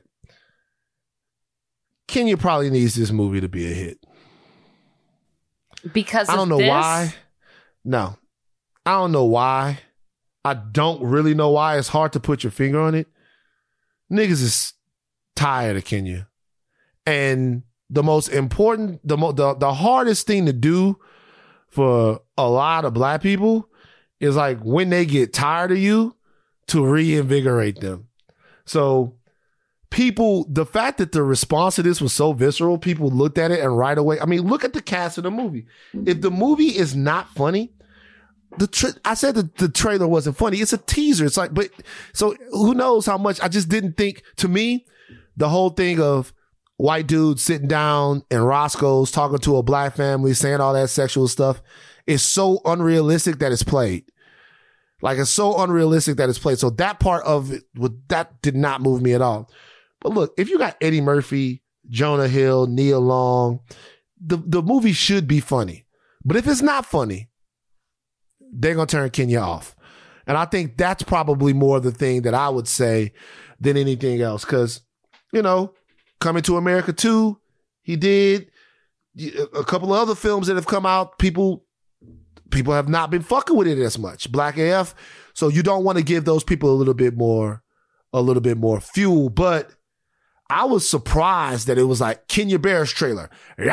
Kenya probably needs this movie to be a hit. Because I don't know this? why. No, I don't know why. I don't really know why. It's hard to put your finger on it. Niggas is tired of Kenya. And the most important, the, mo- the, the hardest thing to do for a lot of Black people is like when they get tired of you to reinvigorate them. So people, the fact that the response to this was so visceral, people looked at it and right away, I mean, look at the cast of the movie. If the movie is not funny, the tra- I said that the trailer wasn't funny. It's a teaser. It's like, but so who knows how much I just didn't think. To me, the whole thing of white dudes sitting down in Roscoe's talking to a Black family, saying all that sexual stuff is so unrealistic that it's played. Like it's so unrealistic that it's played. So that part of it, that did not move me at all. But look, if you got Eddie Murphy, Jonah Hill, Nia Long, the, the movie should be funny. But if it's not funny, they're going to turn Kenya off. And I think that's probably more the thing that I would say than anything else. Because, you know, Coming to America two, he did. A couple of other films that have come out, people people have not been fucking with it as much. Black A F. So you don't want to give those people a little bit more, a little bit more fuel. But I was surprised that it was like Kenya Barris trailer.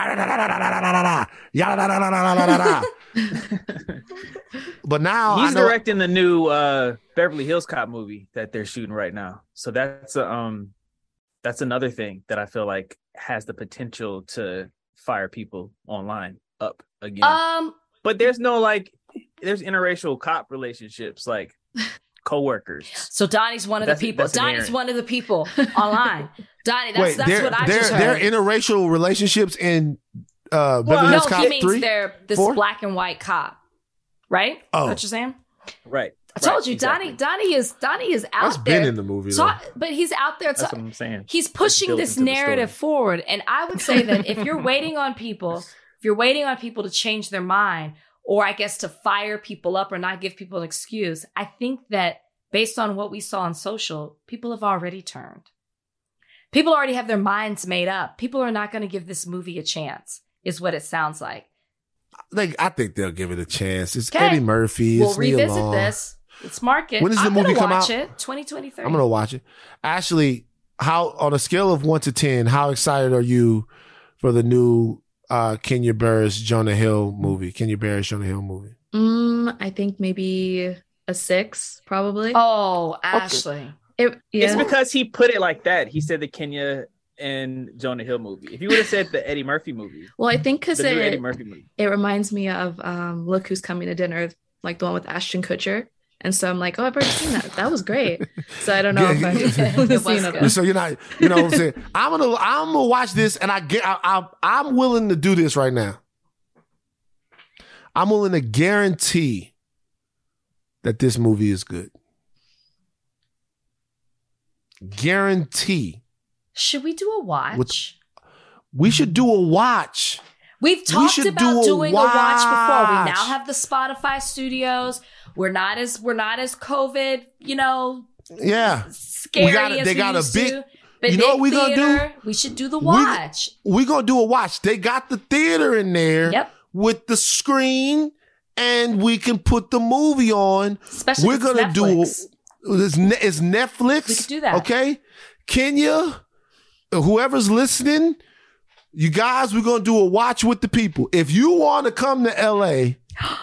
But now he's I know- directing the new uh, Beverly Hills Cop movie that they're shooting right now. So that's a, um, that's another thing that I feel like has the potential to fire people online up again. Um, but there's no like, there's interracial cop relationships, like coworkers. So Donnie's one of That's- the people. that's Donnie's inherent. one of the people online. Donnie, that's Wait, that's they're, what I they're, just heard. they're interracial relationships in uh, Beverly no, Hills Cop he means three? they're this Four? black and white cop, right? Oh. What you're saying? Right. I told right, you, exactly. Donnie. Donnie is Donnie is out That's there. been in the movie, though. Ta- but he's out there. That's ta- what I'm saying. He's That's pushing built this into the narrative story. forward, and I would say that if you're waiting on people, if you're waiting on people to change their mind, or I guess to fire people up or not give people an excuse, I think that based on what we saw on social, people have already turned. People already have their minds made up. People are not going to give this movie a chance, is what it sounds like. Like, I think they'll give it a chance. It's Okay. Eddie Murphy. We'll It's Neil revisit Long. this. Let's mark it. When does the I'm movie gonna come watch out? it. twenty twenty-three. I'm gonna watch it. Ashley, how on a scale of one to ten, how excited are you for the new uh, Kenya Barris Jonah Hill movie? Kenya Barris Jonah Hill movie. Mm, I think maybe a six, probably. Oh, Ashley. It, yeah. It's because he put it like that. He said the Kenya and Jonah Hill movie. If you would have said the Eddie Murphy movie, Well, I think because the new Eddie it, Murphy movie. it reminds me of um, Look Who's Coming to Dinner, like the one with Ashton Kutcher. And so I'm like, oh, I've already seen that. That was great. So I don't know if I want to see another. So you're not, you know, what I'm saying, I'm gonna, I'm gonna watch this, and I get, I, I, I'm willing to do this right now. I'm willing to guarantee that this movie is good. Guarantee. Should we do a watch? With- We should do a watch. We've We talked should about do a doing a watch before. We watch. now have the Spotify studios. We're not as we're not as COVID, you know, Yeah. scary We gotta- as they we got a used big- to. But you know what big we gonna do? theater, We should do the We- watch. We're going to do a watch. They got the theater in there Yep. with the screen, and we can put the movie on. Especially We're if it's gonna do Netflix. it's, ne- it's Netflix. We could do that. Okay? Kenya, whoever's listening, you guys, we're going to do a watch with the people. If you want to come to L A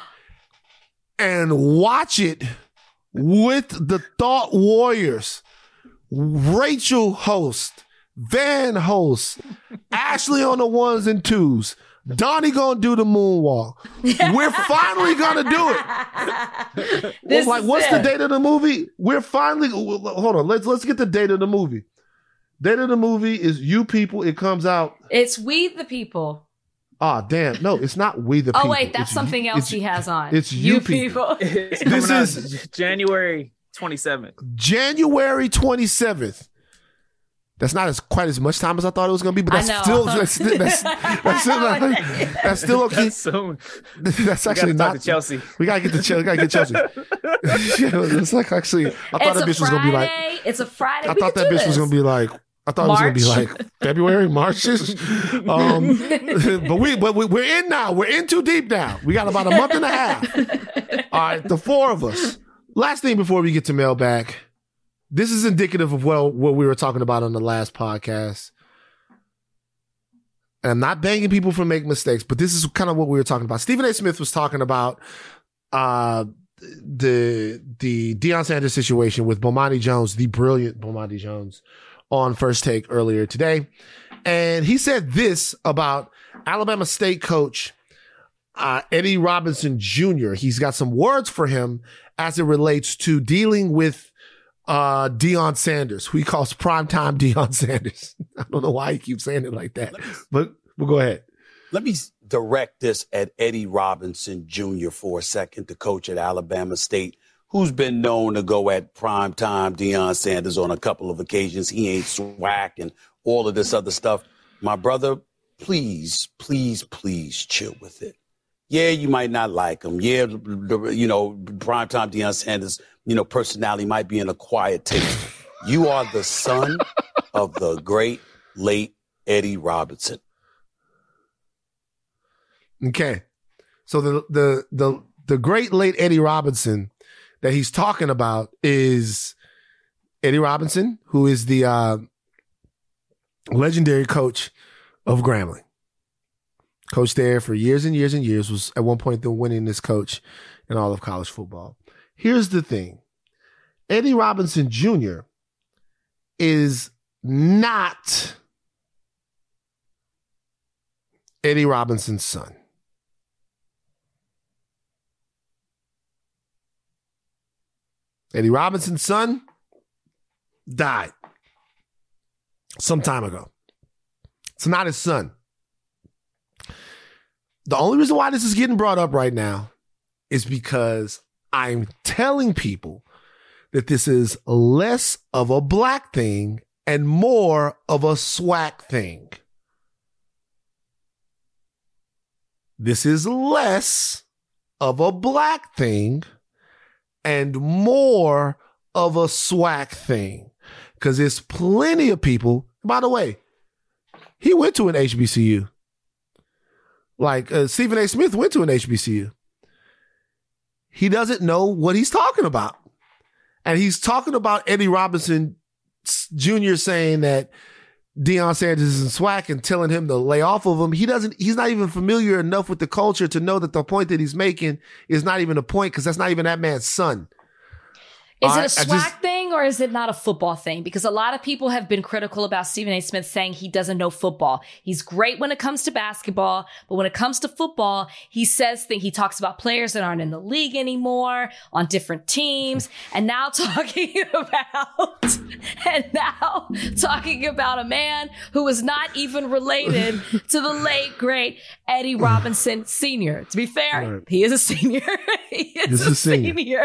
and watch it with the Thought Warriors, Rachel host, Van host, Ashley on the ones and twos, Donnie gonna do the moonwalk. We're finally gonna do it. This like, is what's it. the date of the movie? We're finally. Hold on. Let's let's get the date of the movie. Date of the movie is You People. It comes out. It's We the People. Ah, damn. No, it's not We the Oh People. wait, that's It's something you- else it's- he has on. it's You People. It's This coming out is- January twenty-seventh. January twenty-seventh. That's not as quite as much time as I thought it was going to be, but I that's know. still that's, that's, that's, still not, that's still okay. That's soon. That's We actually gotta talk not to Chelsea. We gotta get the Chelsea. We gotta get Chelsea. Yeah, it's like actually, I thought It's that a bitch was gonna be like. Friday. It's a Friday. I We thought could that do bitch was this. gonna be like. I thought it was gonna be March. like February, March. um, but we, but we, we're in now. We're in too deep now. We got about a month and a half. All right, the four of us. Last thing before we get to mailbag. This is indicative of what, what we were talking about on the last podcast. And I'm not banging people for making mistakes, but this is kind of what we were talking about. Stephen A. Smith was talking about uh, the the Deion Sanders situation with Bomani Jones, the brilliant Bomani Jones, on First Take earlier today. And he said this about Alabama State coach uh, Eddie Robinson Junior He's got some words for him as it relates to dealing with Uh, Deion Sanders, who he calls primetime Deion Sanders. I don't know why he keeps saying it like that, but we'll go ahead. Let me direct this at Eddie Robinson Junior for a second, the coach at Alabama State, who's been known to go at primetime Deion Sanders on a couple of occasions. He ain't swag and all of this other stuff. My brother, please, please, please chill with it. Yeah, you might not like him. Yeah, the, you know, primetime Deion Sanders, you know, personality might be in a quiet taste. You are the son of the great, late Eddie Robinson. Okay. So the, the, the, the great late Eddie Robinson that he's talking about is Eddie Robinson, who is the uh, legendary coach of Grambling. Coached there for years and years and years, was at one point the winningest coach in all of college football. Here's the thing. Eddie Robinson Junior is not Eddie Robinson's son. Eddie Robinson's son died some time ago. It's not his son. The only reason why this is getting brought up right now is because I'm telling people that this is less of a black thing and more of a SWAC thing. This is less of a black thing and more of a SWAC thing. Because there's plenty of people. By the way, he went to an H B C U. Like uh, Stephen A. Smith went to an H B C U. He doesn't know what he's talking about. And he's talking about Eddie Robinson Junior saying that Deion Sanders is in SWAC and telling him to lay off of him. He doesn't, he's not even familiar enough with the culture to know that the point that he's making is not even a point because that's not even that man's son. Is All it right? a I SWAC just- thing or is it not a football thing? Because a lot of people have been critical about Stephen A. Smith saying he doesn't know football. He's great when it comes to basketball, but when it comes to football, he says things. He talks about players that aren't in the league anymore, on different teams, and now talking about and now talking about a man who is not even related to the late great Eddie Robinson Senior To be fair, Right. he is a senior. he is He's a a senior. senior.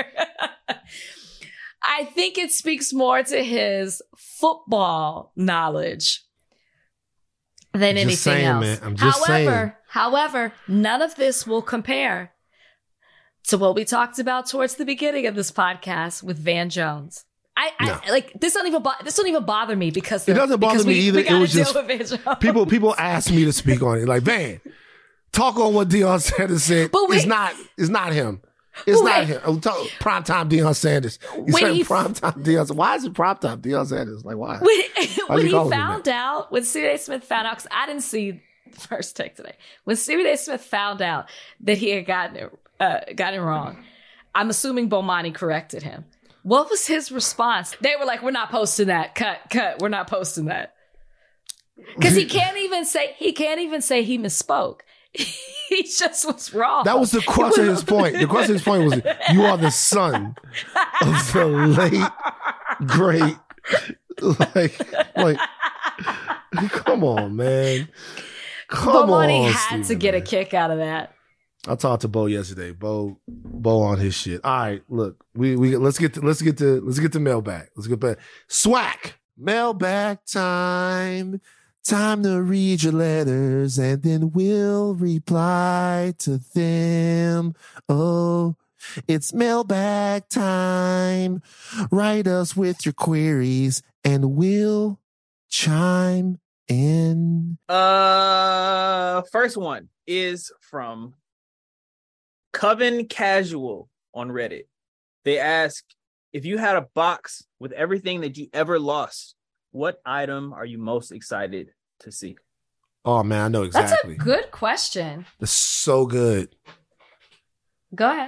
I think it speaks more to his football knowledge than I'm anything just saying, else. man. I'm just however, saying. however, none of this will compare to what we talked about towards the beginning of this podcast with Van Jones. I, No. I like this. Don't even bo- this don't even bother me because It doesn't bother because me we, either. We It gotta was deal just with Van Jones. people. People ask me to speak on it. Like, Van, talk on what Deion Sanders said. But wait. It's not. It's not him. It's But not wait. him. Oh, talk, primetime Deion Sanders. You When said he- primetime Deion. Sanders. Why is it primetime Deion Sanders? Like, why? when, Why when you he calling him found out, when Stephen A. Smith found out, because I didn't see the first take today, when Stephen A. Smith found out that he had gotten it, uh, gotten it wrong, I'm assuming Bomani corrected him. What was his response? They were like, "We're not posting that. Cut, cut. We're not posting that." Because he can't even say he can't even say he misspoke. He just was wrong. That was the crux of his point. The crux of his point was, you are the son of the late, great, like, like, come on, man. Come Bomani on, had Steven, to get man. a kick out of that. I talked to Bo yesterday. Bo, Bo on his shit. All right, look, we we let's get to let's get to let's get to mailbag. Let's get back. SWAC mailbag time. Time to read your letters and then we'll reply to them. Oh, it's mailbag time. Write us with your queries and we'll chime in. Uh, first one is from Coven Casual on Reddit. They ask, if you had a box with everything that you ever lost, what item are you most excited to see? Oh man, I know exactly. That's a good question. That's so good. Go ahead.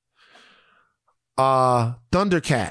Uh, Thundercat.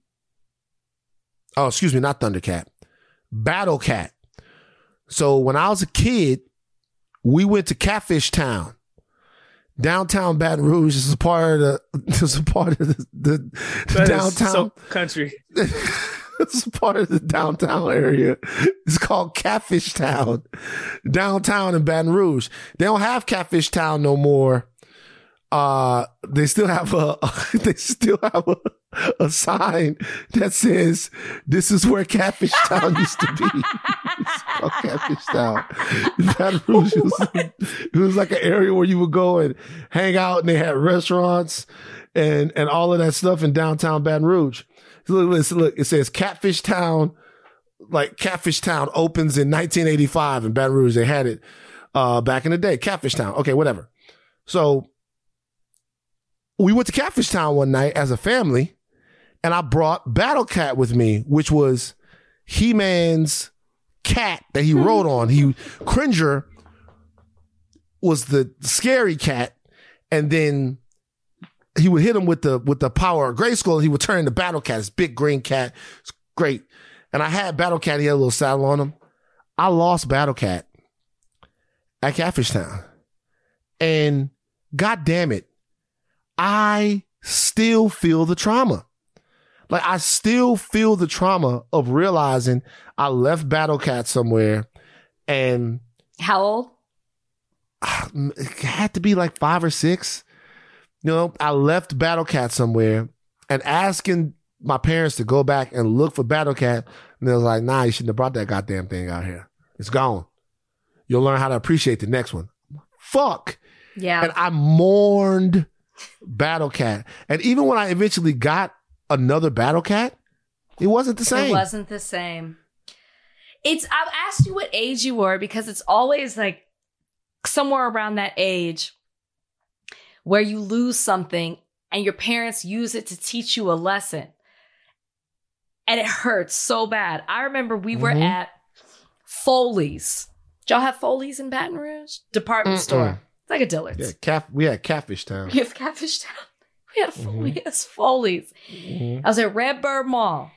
Oh, excuse me, not Thundercat. Battle Cat. So when I was a kid, we went to Catfish Town. Downtown Baton Rouge is a part of the, is a part of the, the, the That is downtown. so country. It's a part of the downtown area. It's called Catfish Town. Downtown in Baton Rouge. They don't have Catfish Town no more. Uh, they still have a, they still have a, a sign that says, "This is where Catfish Town used to be." It's called Catfish Town. In Baton Rouge, it was, it was like an area where you would go and hang out, and they had restaurants and, and all of that stuff in downtown Baton Rouge. Look, listen, look, it says Catfish Town, like Catfish Town opens in nineteen eighty-five in Baton Rouge. They had it, uh, back in the day. Catfish Town. Okay, whatever. So, we went to Catfish Town one night as a family, and I brought Battle Cat with me, which was He-Man's cat that he rode on. He Cringer was the scary cat, and then he would hit him with the with the power of Grayskull, and he would turn into Battle Cat, this big green cat. It's great. And I had Battle Cat, he had a little saddle on him. I lost Battle Cat at Catfish Town. And God damn it, I still feel the trauma. Like, I still feel the trauma of realizing I left Battle Cat somewhere and... How old? It had to be like five or six. You know, I left Battle Cat somewhere and asking my parents to go back and look for Battle Cat. And they was like, nah, you shouldn't have brought that goddamn thing out here. It's gone. You'll learn how to appreciate the next one. Fuck. Yeah. And I mourned Battle Cat. And even when I eventually got another Battle Cat, it wasn't the same. It wasn't the same. It's, I've asked you what age you were because it's always like somewhere around that age where you lose something and your parents use it to teach you a lesson. And it hurts so bad. I remember we were mm-hmm. at Foley's. Did y'all have Foley's in Baton Rouge? Department Mm-mm. store. It's like a Dillard's. Yeah, Cat, we had Catfish Town. We have Catfish Town. We had mm-hmm. we had Foley's. Mm-hmm. I was at Redbird Mall,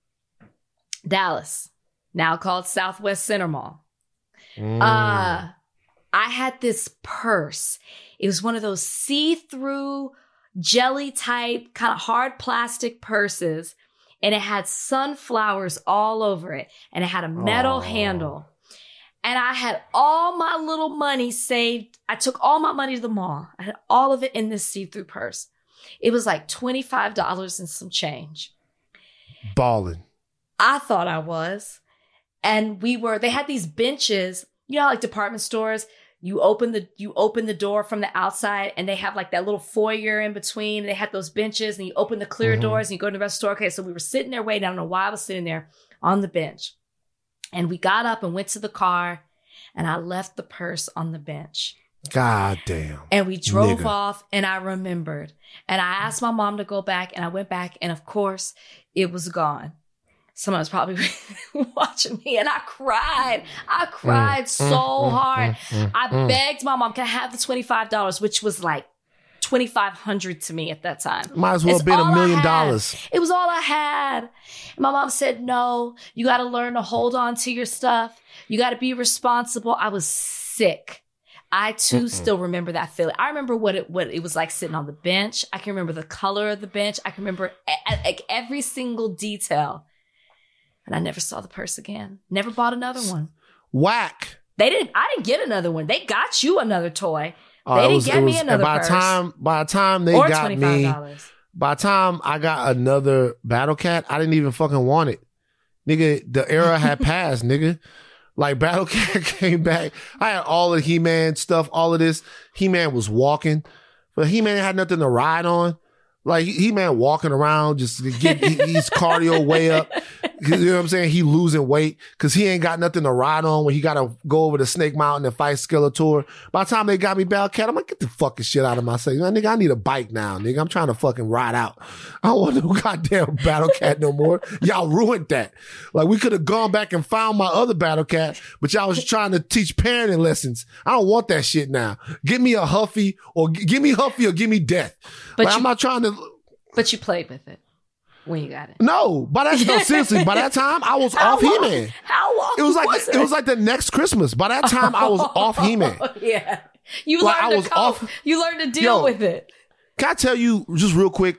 Dallas, now called Southwest Center Mall. Mm. Uh, I had this purse. It was one of those see-through, jelly type, kind of hard plastic purses. And it had sunflowers all over it. And it had a metal Aww. handle. And I had all my little money saved. I took all my money to the mall. I had all of it in this see-through purse. It was like twenty-five dollars and some change. Ballin'. I thought I was. And we were, they had these benches, you know, like department stores. You open the you open the door from the outside and they have like that little foyer in between. They had those benches and you open the clear mm-hmm. doors and you go to the rest of the store. Okay, so we were sitting there waiting. I don't know why I was sitting there on the bench. And we got up and went to the car and I left the purse on the bench. God damn. And we drove Nigga. off and I remembered. And I asked my mom to go back and I went back and of course it was gone. Someone was probably watching me and I cried. I cried mm, so mm, hard. Mm, mm, I mm. begged my mom, can I have the twenty-five dollars, which was like twenty-five hundred dollars to me at that time. Might as well have been a million dollars. It was all I had. And my mom said, no, you got to learn to hold on to your stuff. You got to be responsible. I was sick. I too Mm-mm. still remember that feeling. I remember what it what it was like sitting on the bench. I can remember the color of the bench. I can remember like every single detail. And I never saw the purse again. Never bought another one. Whack. They didn't. I didn't get another one. They got you another toy. Uh, they didn't was, get was, me another by purse. Time, by the time they or got twenty-five dollars. me, by the time I got another Battle Cat, I didn't even fucking want it. Nigga, the era had passed, nigga. Like, Battle Cat came back. I had all of He-Man stuff, all of this. He-Man was walking. But He-Man had nothing to ride on. Like, He-Man walking around, just to get he, he's cardio way up. You know what I'm saying? He losing weight because he ain't got nothing to ride on when he got to go over to Snake Mountain and fight Skeletor. By the time they got me Battle Cat, I'm like, get the fucking shit out of my face. Nigga, I need a bike now, nigga. I'm trying to fucking ride out. I don't want no goddamn Battle Cat no more. Y'all ruined that. Like, we could have gone back and found my other Battle Cat, but y'all was trying to teach parenting lessons. I don't want that shit now. Give me a Huffy or g- give me Huffy or give me death. But like, you, I'm not trying to. But you played with it. When you got it. No, by that no, seriously, by that time I was How off long? He-Man. How long? It was like was it? it was like the next Christmas. By that time I was off He-Man. Yeah. You like, learned I to was cope. off. You learned to deal Yo, with it. Can I tell you just real quick?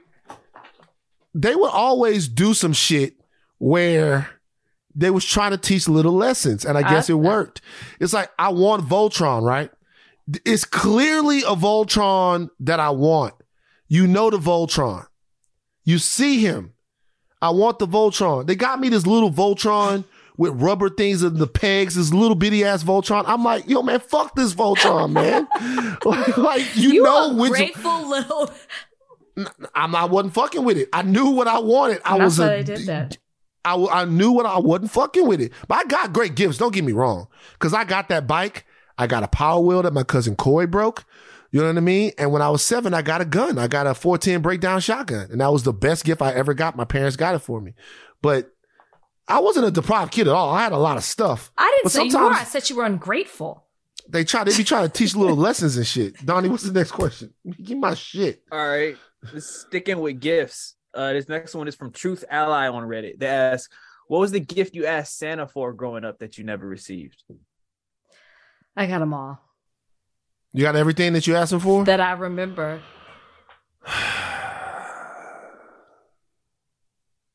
They would always do some shit where they was trying to teach little lessons, and I guess I, it worked. It's like, I want Voltron, right? It's clearly a Voltron that I want. You know the Voltron. You see him. I want the Voltron. They got me this little Voltron with rubber things in the pegs, this little bitty ass Voltron. I'm like, yo, man, fuck this Voltron, man. like, like, you, you know a which grateful little. I'm I wasn't fucking with it. I knew what I wanted. I and was that's a, why they did that. I, I knew what I wasn't fucking with it. But I got great gifts. Don't get me wrong. Because I got that bike. I got a Power Wheel that my cousin Coy broke. You know what I mean? And when I was seven, I got a gun. I got a four ten breakdown shotgun. And that was the best gift I ever got. My parents got it for me. But I wasn't a deprived kid at all. I had a lot of stuff. I didn't but say you were. I said you were ungrateful. They try. They be trying to teach little lessons and shit. Donnie, what's the next question? Give me my shit. All right. Sticking with gifts. Uh, this next one is from Truth Ally on Reddit. They ask, what was the gift you asked Santa for growing up that you never received? I got them all. You got everything that you asked him for? That I remember.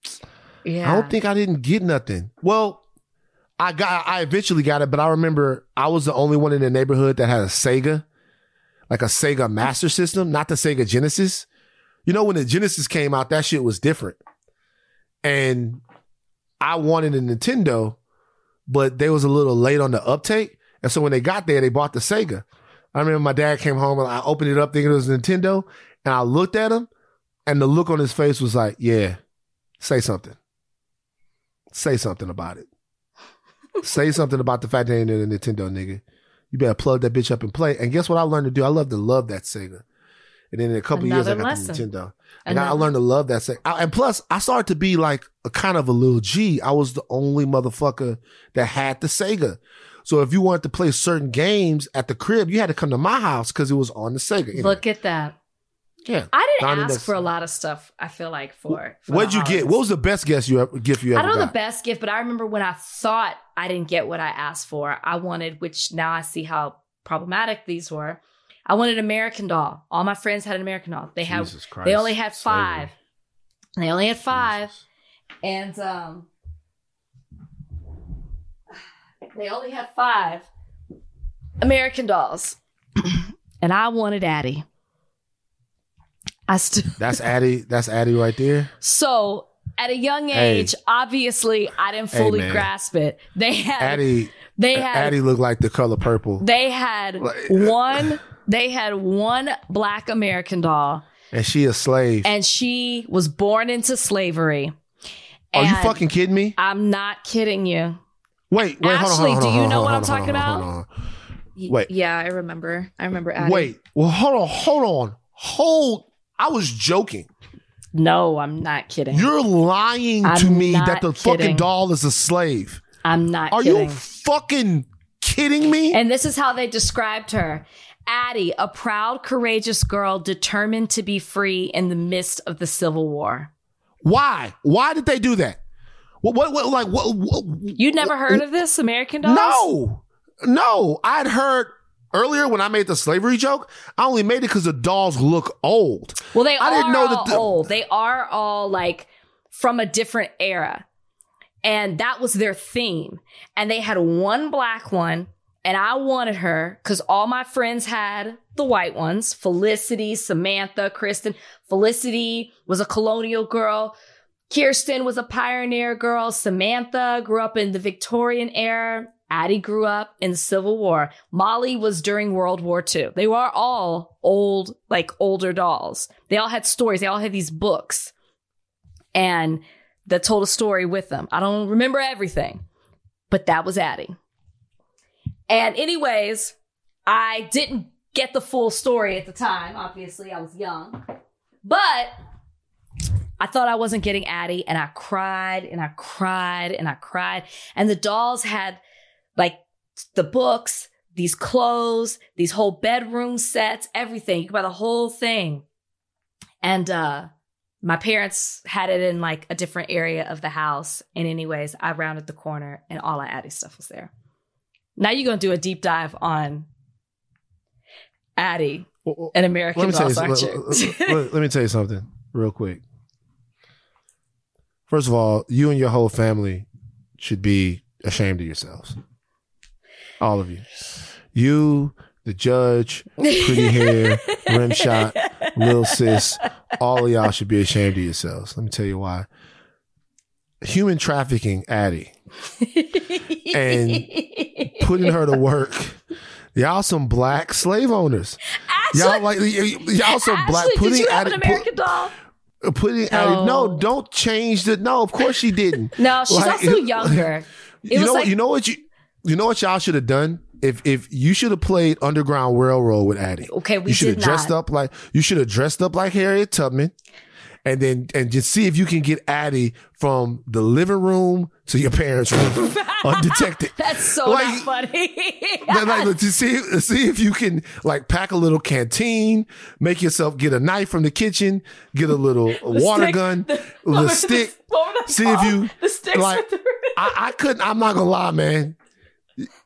Yeah. I don't think I didn't get nothing. Well, I got, I eventually got it, but I remember I was the only one in the neighborhood that had a Sega, like a Sega Master System, not the Sega Genesis. You know, when the Genesis came out, that shit was different. And I wanted a Nintendo, but they was a little late on the uptake. And so when they got there, they bought the Sega. I remember my dad came home and I opened it up thinking it was Nintendo. And I looked at him and the look on his face was like, yeah, say something. Say something about it. Say something about the fact that ain't a Nintendo, nigga. You better plug that bitch up and play. And guess what I learned to do? I love to love that Sega. And then in a couple of years, I got lesson. the Nintendo. And I, I learned to love that Sega. I, and plus, I started to be like a kind of a little G. I was the only motherfucker that had the Sega. So if you wanted to play certain games at the crib, you had to come to my house because it was on the Sega. Anyway. Look at that. Yeah. I didn't ask for a lot of stuff, I feel like, for, for What'd you get? What was the best gift you ever, gift you ever I don't know got? the best gift, but I remember when I thought I didn't get what I asked for, I wanted, which now I see how problematic these were. I wanted an American Doll. All my friends had an American Doll. They had, Jesus Christ. they only had five. Slavery. They only had five. Jesus. And um, they only had five American Dolls. And I wanted Addie. I still That's Addie. That's Addie right there. So at a young age, hey. obviously, I didn't fully hey, grasp it. They had Addie. They had Addie looked like the color purple. They had like, one. They had one black American doll, and she a slave, and she was born into slavery. Are you fucking kidding me? I'm not kidding you. Wait, wait, Ashley, hold on, hold on, do you hold on, know hold what on, I'm talking hold on, about? hold on, hold on. Wait, yeah, I remember. I remember. Addie. Wait, well, hold on, hold on, hold. I was joking. No, I'm not kidding. You're lying I'm to me that the kidding. fucking doll is a slave. I'm not Are kidding. you fucking kidding me? And this is how they described her. Addie, a proud, courageous girl determined to be free in the midst of the Civil War. Why? Why did they do that? What, what, what like, what, what You'd never heard of this, American Dolls? No. No. I'd heard earlier when I made the slavery joke, I only made it because the dolls look old. Well, they I are didn't know all that the- old. They are all like from a different era. And that was their theme. And they had one black one. And I wanted her because all my friends had the white ones. Felicity, Samantha, Kristen. Felicity was a colonial girl. Kirsten was a pioneer girl. Samantha grew up in the Victorian era. Addie grew up in the Civil War. Molly was during World War Two. They were all old, like older dolls. They all had stories. They all had these books. And that told a story with them. I don't remember everything, but that was Addie. And anyways, I didn't get the full story at the time. Obviously, I was young. But I thought I wasn't getting Addie, and I cried, and I cried, and I cried. And the dolls had, like, the books, these clothes, these whole bedroom sets, everything. You could buy the whole thing. And uh, my parents had it in, like, a different area of the house. And anyways, I rounded the corner, and all our Addie stuff was there. Now you're going to do a deep dive on Addie and American Dolls, aren't you? Let, let, let me tell you something real quick. First of all, you and your whole family should be ashamed of yourselves. All of you. You, the judge, pretty hair, rim shot, little sis, all of y'all should be ashamed of yourselves. Let me tell you why. Human trafficking Addie and putting her to work. Y'all some black slave owners. Ashley, y'all like y'all some Ashley, black putting did you have Addie, an American put, doll? Putting No. Addie, no, don't change the no. Of course she didn't. No, she's Like, also younger. It you was know, like, you know what you, you know what y'all should have done. If if you should have played Underground Railroad with Addie. Okay, we you should have did dressed not. up like you should have dressed up like Harriet Tubman, and then and just see if you can get Addie from the living room to your parents' room undetected. That's so Like- not funny. Then, like, to see see if you can like pack a little canteen, make yourself get a knife from the kitchen, get a little water stick- gun, the- a little stick. What was that See if called? you The sticks like. with the- I, I couldn't. I'm not gonna lie, man.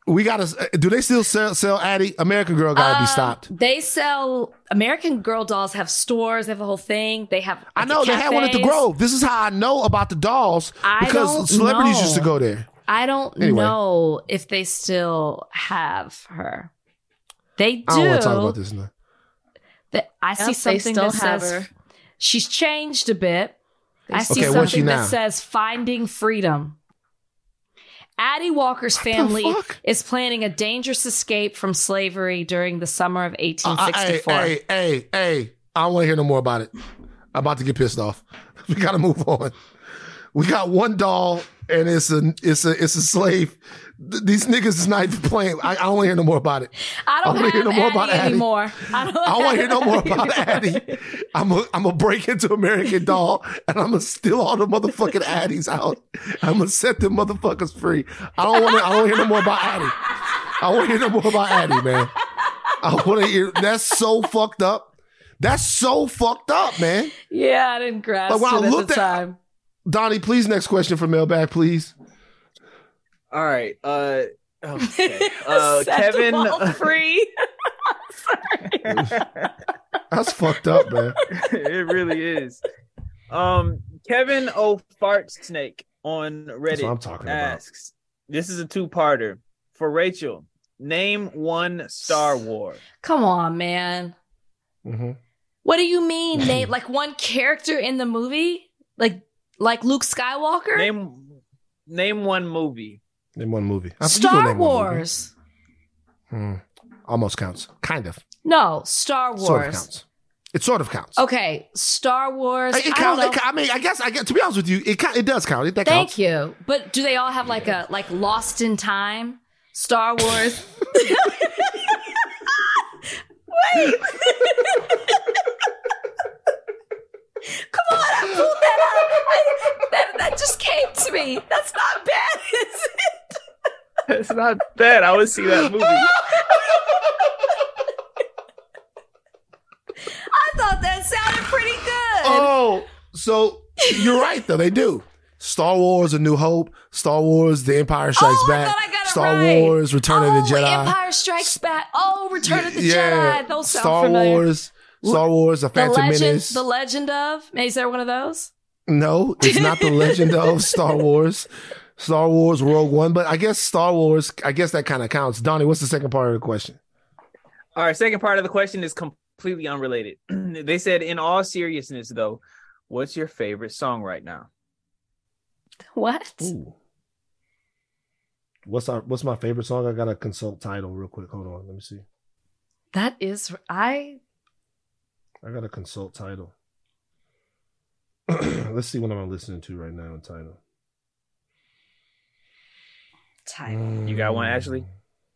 We gotta. Do they still sell sell Addie? American Girl gotta Um, be stopped. They sell American Girl dolls. Have stores. They have the whole thing. They have. I like, know the they had one at the cafes. Grove. This is how I know about the dolls I because don't celebrities know. used to go there. I don't Anyway. know if they still have her. They do. I don't want to talk about this now. That I see Yep, they something still that have says her. she's changed a bit. I see Okay, what's she something now? that says "Finding Freedom." Addie Walker's family fuck? is planning a dangerous escape from slavery during the summer of eighteen Uh, hey, sixty-four. hey, hey, hey! I don't want to hear no more about it. I'm about to get pissed off. We gotta move on. We got one doll, and it's a it's a it's a slave. Th- These niggas is not even playing. I, I don't want to hear no more about it. I don't wanna have hear no more Addie about Addie. anymore. I don't, I don't want to hear no more about Addie. Addie. I'm a, I'm gonna break into American Doll and I'm gonna steal all the motherfucking Addies out. I'm gonna set them motherfuckers free. I don't want to. I don't hear no more about Addie. I want to hear no more about Addie, man. I want to hear. That's so fucked up. That's so fucked up, man. Yeah, I didn't grasp Like, when it I at looked the at- time. Donnie, please, next question for mailbag, please. All right. Uh, okay. Uh, Set them Kevin. all free. That's fucked up, man. It really is. Um, Kevin O Fart Snake on Reddit That's what I'm talking about. asks, "This is a two-parter for Rachel. Name one Star Wars." Come on, man. Mm-hmm. What do you mean, Nate? Like one character in the movie? Like like Luke Skywalker? Name name one movie. Name one movie. I- you can Star name one movie. Wars. Hmm. Almost counts. Kind of. No, Star Wars. Sort of counts. It sort of counts. Okay, Star Wars. It, it I counts. don't It, know. ca- I mean, I guess. I guess. To be honest with you, it ca- it does count. It, that Thank counts. you. But do they all have like a like Lost in Time? Star Wars. Wait. Come on, I pulled that out. I, that, that just came to me. That's not bad, is it? It's not bad. I would see that movie. I thought that sounded pretty good. Oh, so you're right though. They do. Star Wars: A New Hope, Star Wars: The Empire Strikes Oh, I Back, thought I got it Star right. Wars: Return oh, of the Jedi, Empire Strikes Back. Oh, Return of the yeah, Jedi. Those sound Star familiar. Wars, Star Wars: The The Phantom legend, Menace. the legend of. Is there one of those? No, it's not the Legend of Star Wars. Star Wars Rogue One, but I guess Star Wars. I guess that kind of counts. Donnie, what's the second part of the question? All right, second part of the question is completely unrelated. They said, in all seriousness, though, what's your favorite song right now? What? Ooh. What's our What's my favorite song? I gotta consult title real quick. Hold on, let me see. That is I. I gotta consult title. Let's see what I'm listening to right now in title. Title. You got one, Ashley?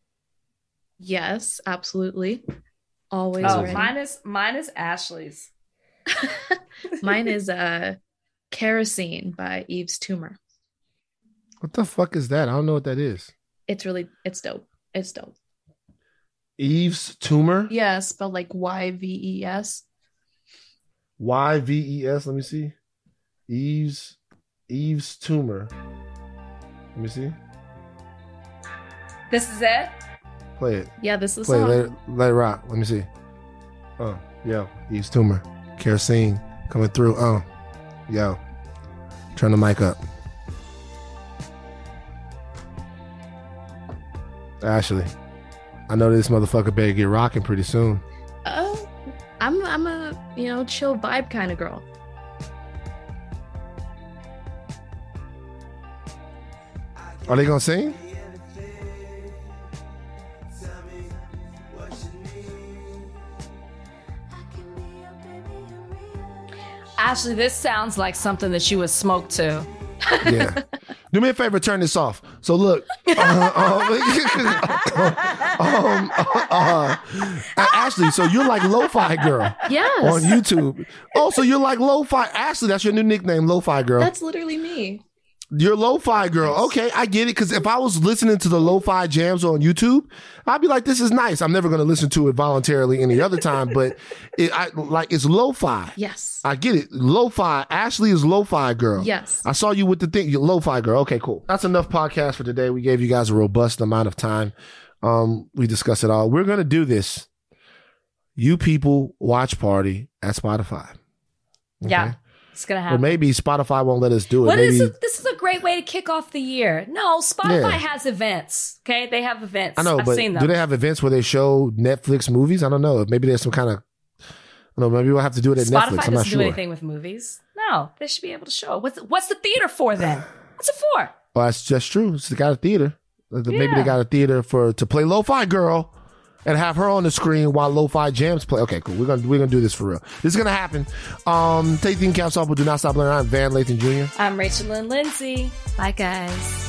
Yes, absolutely. Always Oh, ready. mine is mine is Ashley's. Mine is uh, Kerosene by Yves Tumor. What the fuck is that? I don't know what that is. It's really, it's dope. It's dope. Yves Tumor? Yeah, spelled like Y V E S. Y V E S. Let me see. Yves Yves Tumor. Let me see. This is it. Play it. Yeah, this is the Play it. song. Let it, let it rock. Let me see. Oh, yo. Yves Tumor. Kerosene coming through. Oh, yo. Turn the mic up. Ashley, I know this motherfucker better get rocking pretty soon. Oh, I'm I'm a you know chill vibe kind of girl. Are they gonna sing? Ashley, this sounds like something that you would smoke to. Yeah. Do me a favor, turn this off. So look, uh, um, um, uh, uh, Ashley, so you're like Lo-Fi Girl Yes. on YouTube. Oh, so you're like Lo-Fi. Ashley, that's your new nickname, Lo-Fi Girl. That's literally me. You're a lo-fi girl. Okay, I get it. Because if I was listening to the lo-fi jams on YouTube, I'd be like, this is nice. I'm never going to listen to it voluntarily any other time, but it, I, like it's lo-fi. Yes. I get it. Lo-fi. Ashley is lo-fi girl. Yes. I saw you with the thing. You're lo-fi girl. Okay, cool. That's enough podcast for today. We gave you guys a robust amount of time. Um, we discussed it all. We're going to do this. You people watch party at Spotify. Okay? Yeah. It's gonna happen. Or maybe Spotify won't let us do it. What maybe, is it? This is a great way to kick off the year. No, Spotify Yeah. has events. Okay, they have events. I know, I've but seen them. do they have events where they show Netflix movies? I don't know. Maybe there's some kind of. I don't know. Maybe we'll have to do it at Spotify Netflix. I'm doesn't not do sure. anything with movies. No, they should be able to show. What's what's the theater for then? What's it for? Oh, that's just true. It's got a theater. Maybe Yeah. they got a theater for to play Lo-Fi Girl and have her on the screen while Lo-Fi Jams play. Okay, cool. We're gonna we're gonna do this for real. This is gonna happen. Um, take the caps off, but do not stop learning. I'm Van Lathan Junior I'm Rachel Lynn Lindsay. Bye, guys.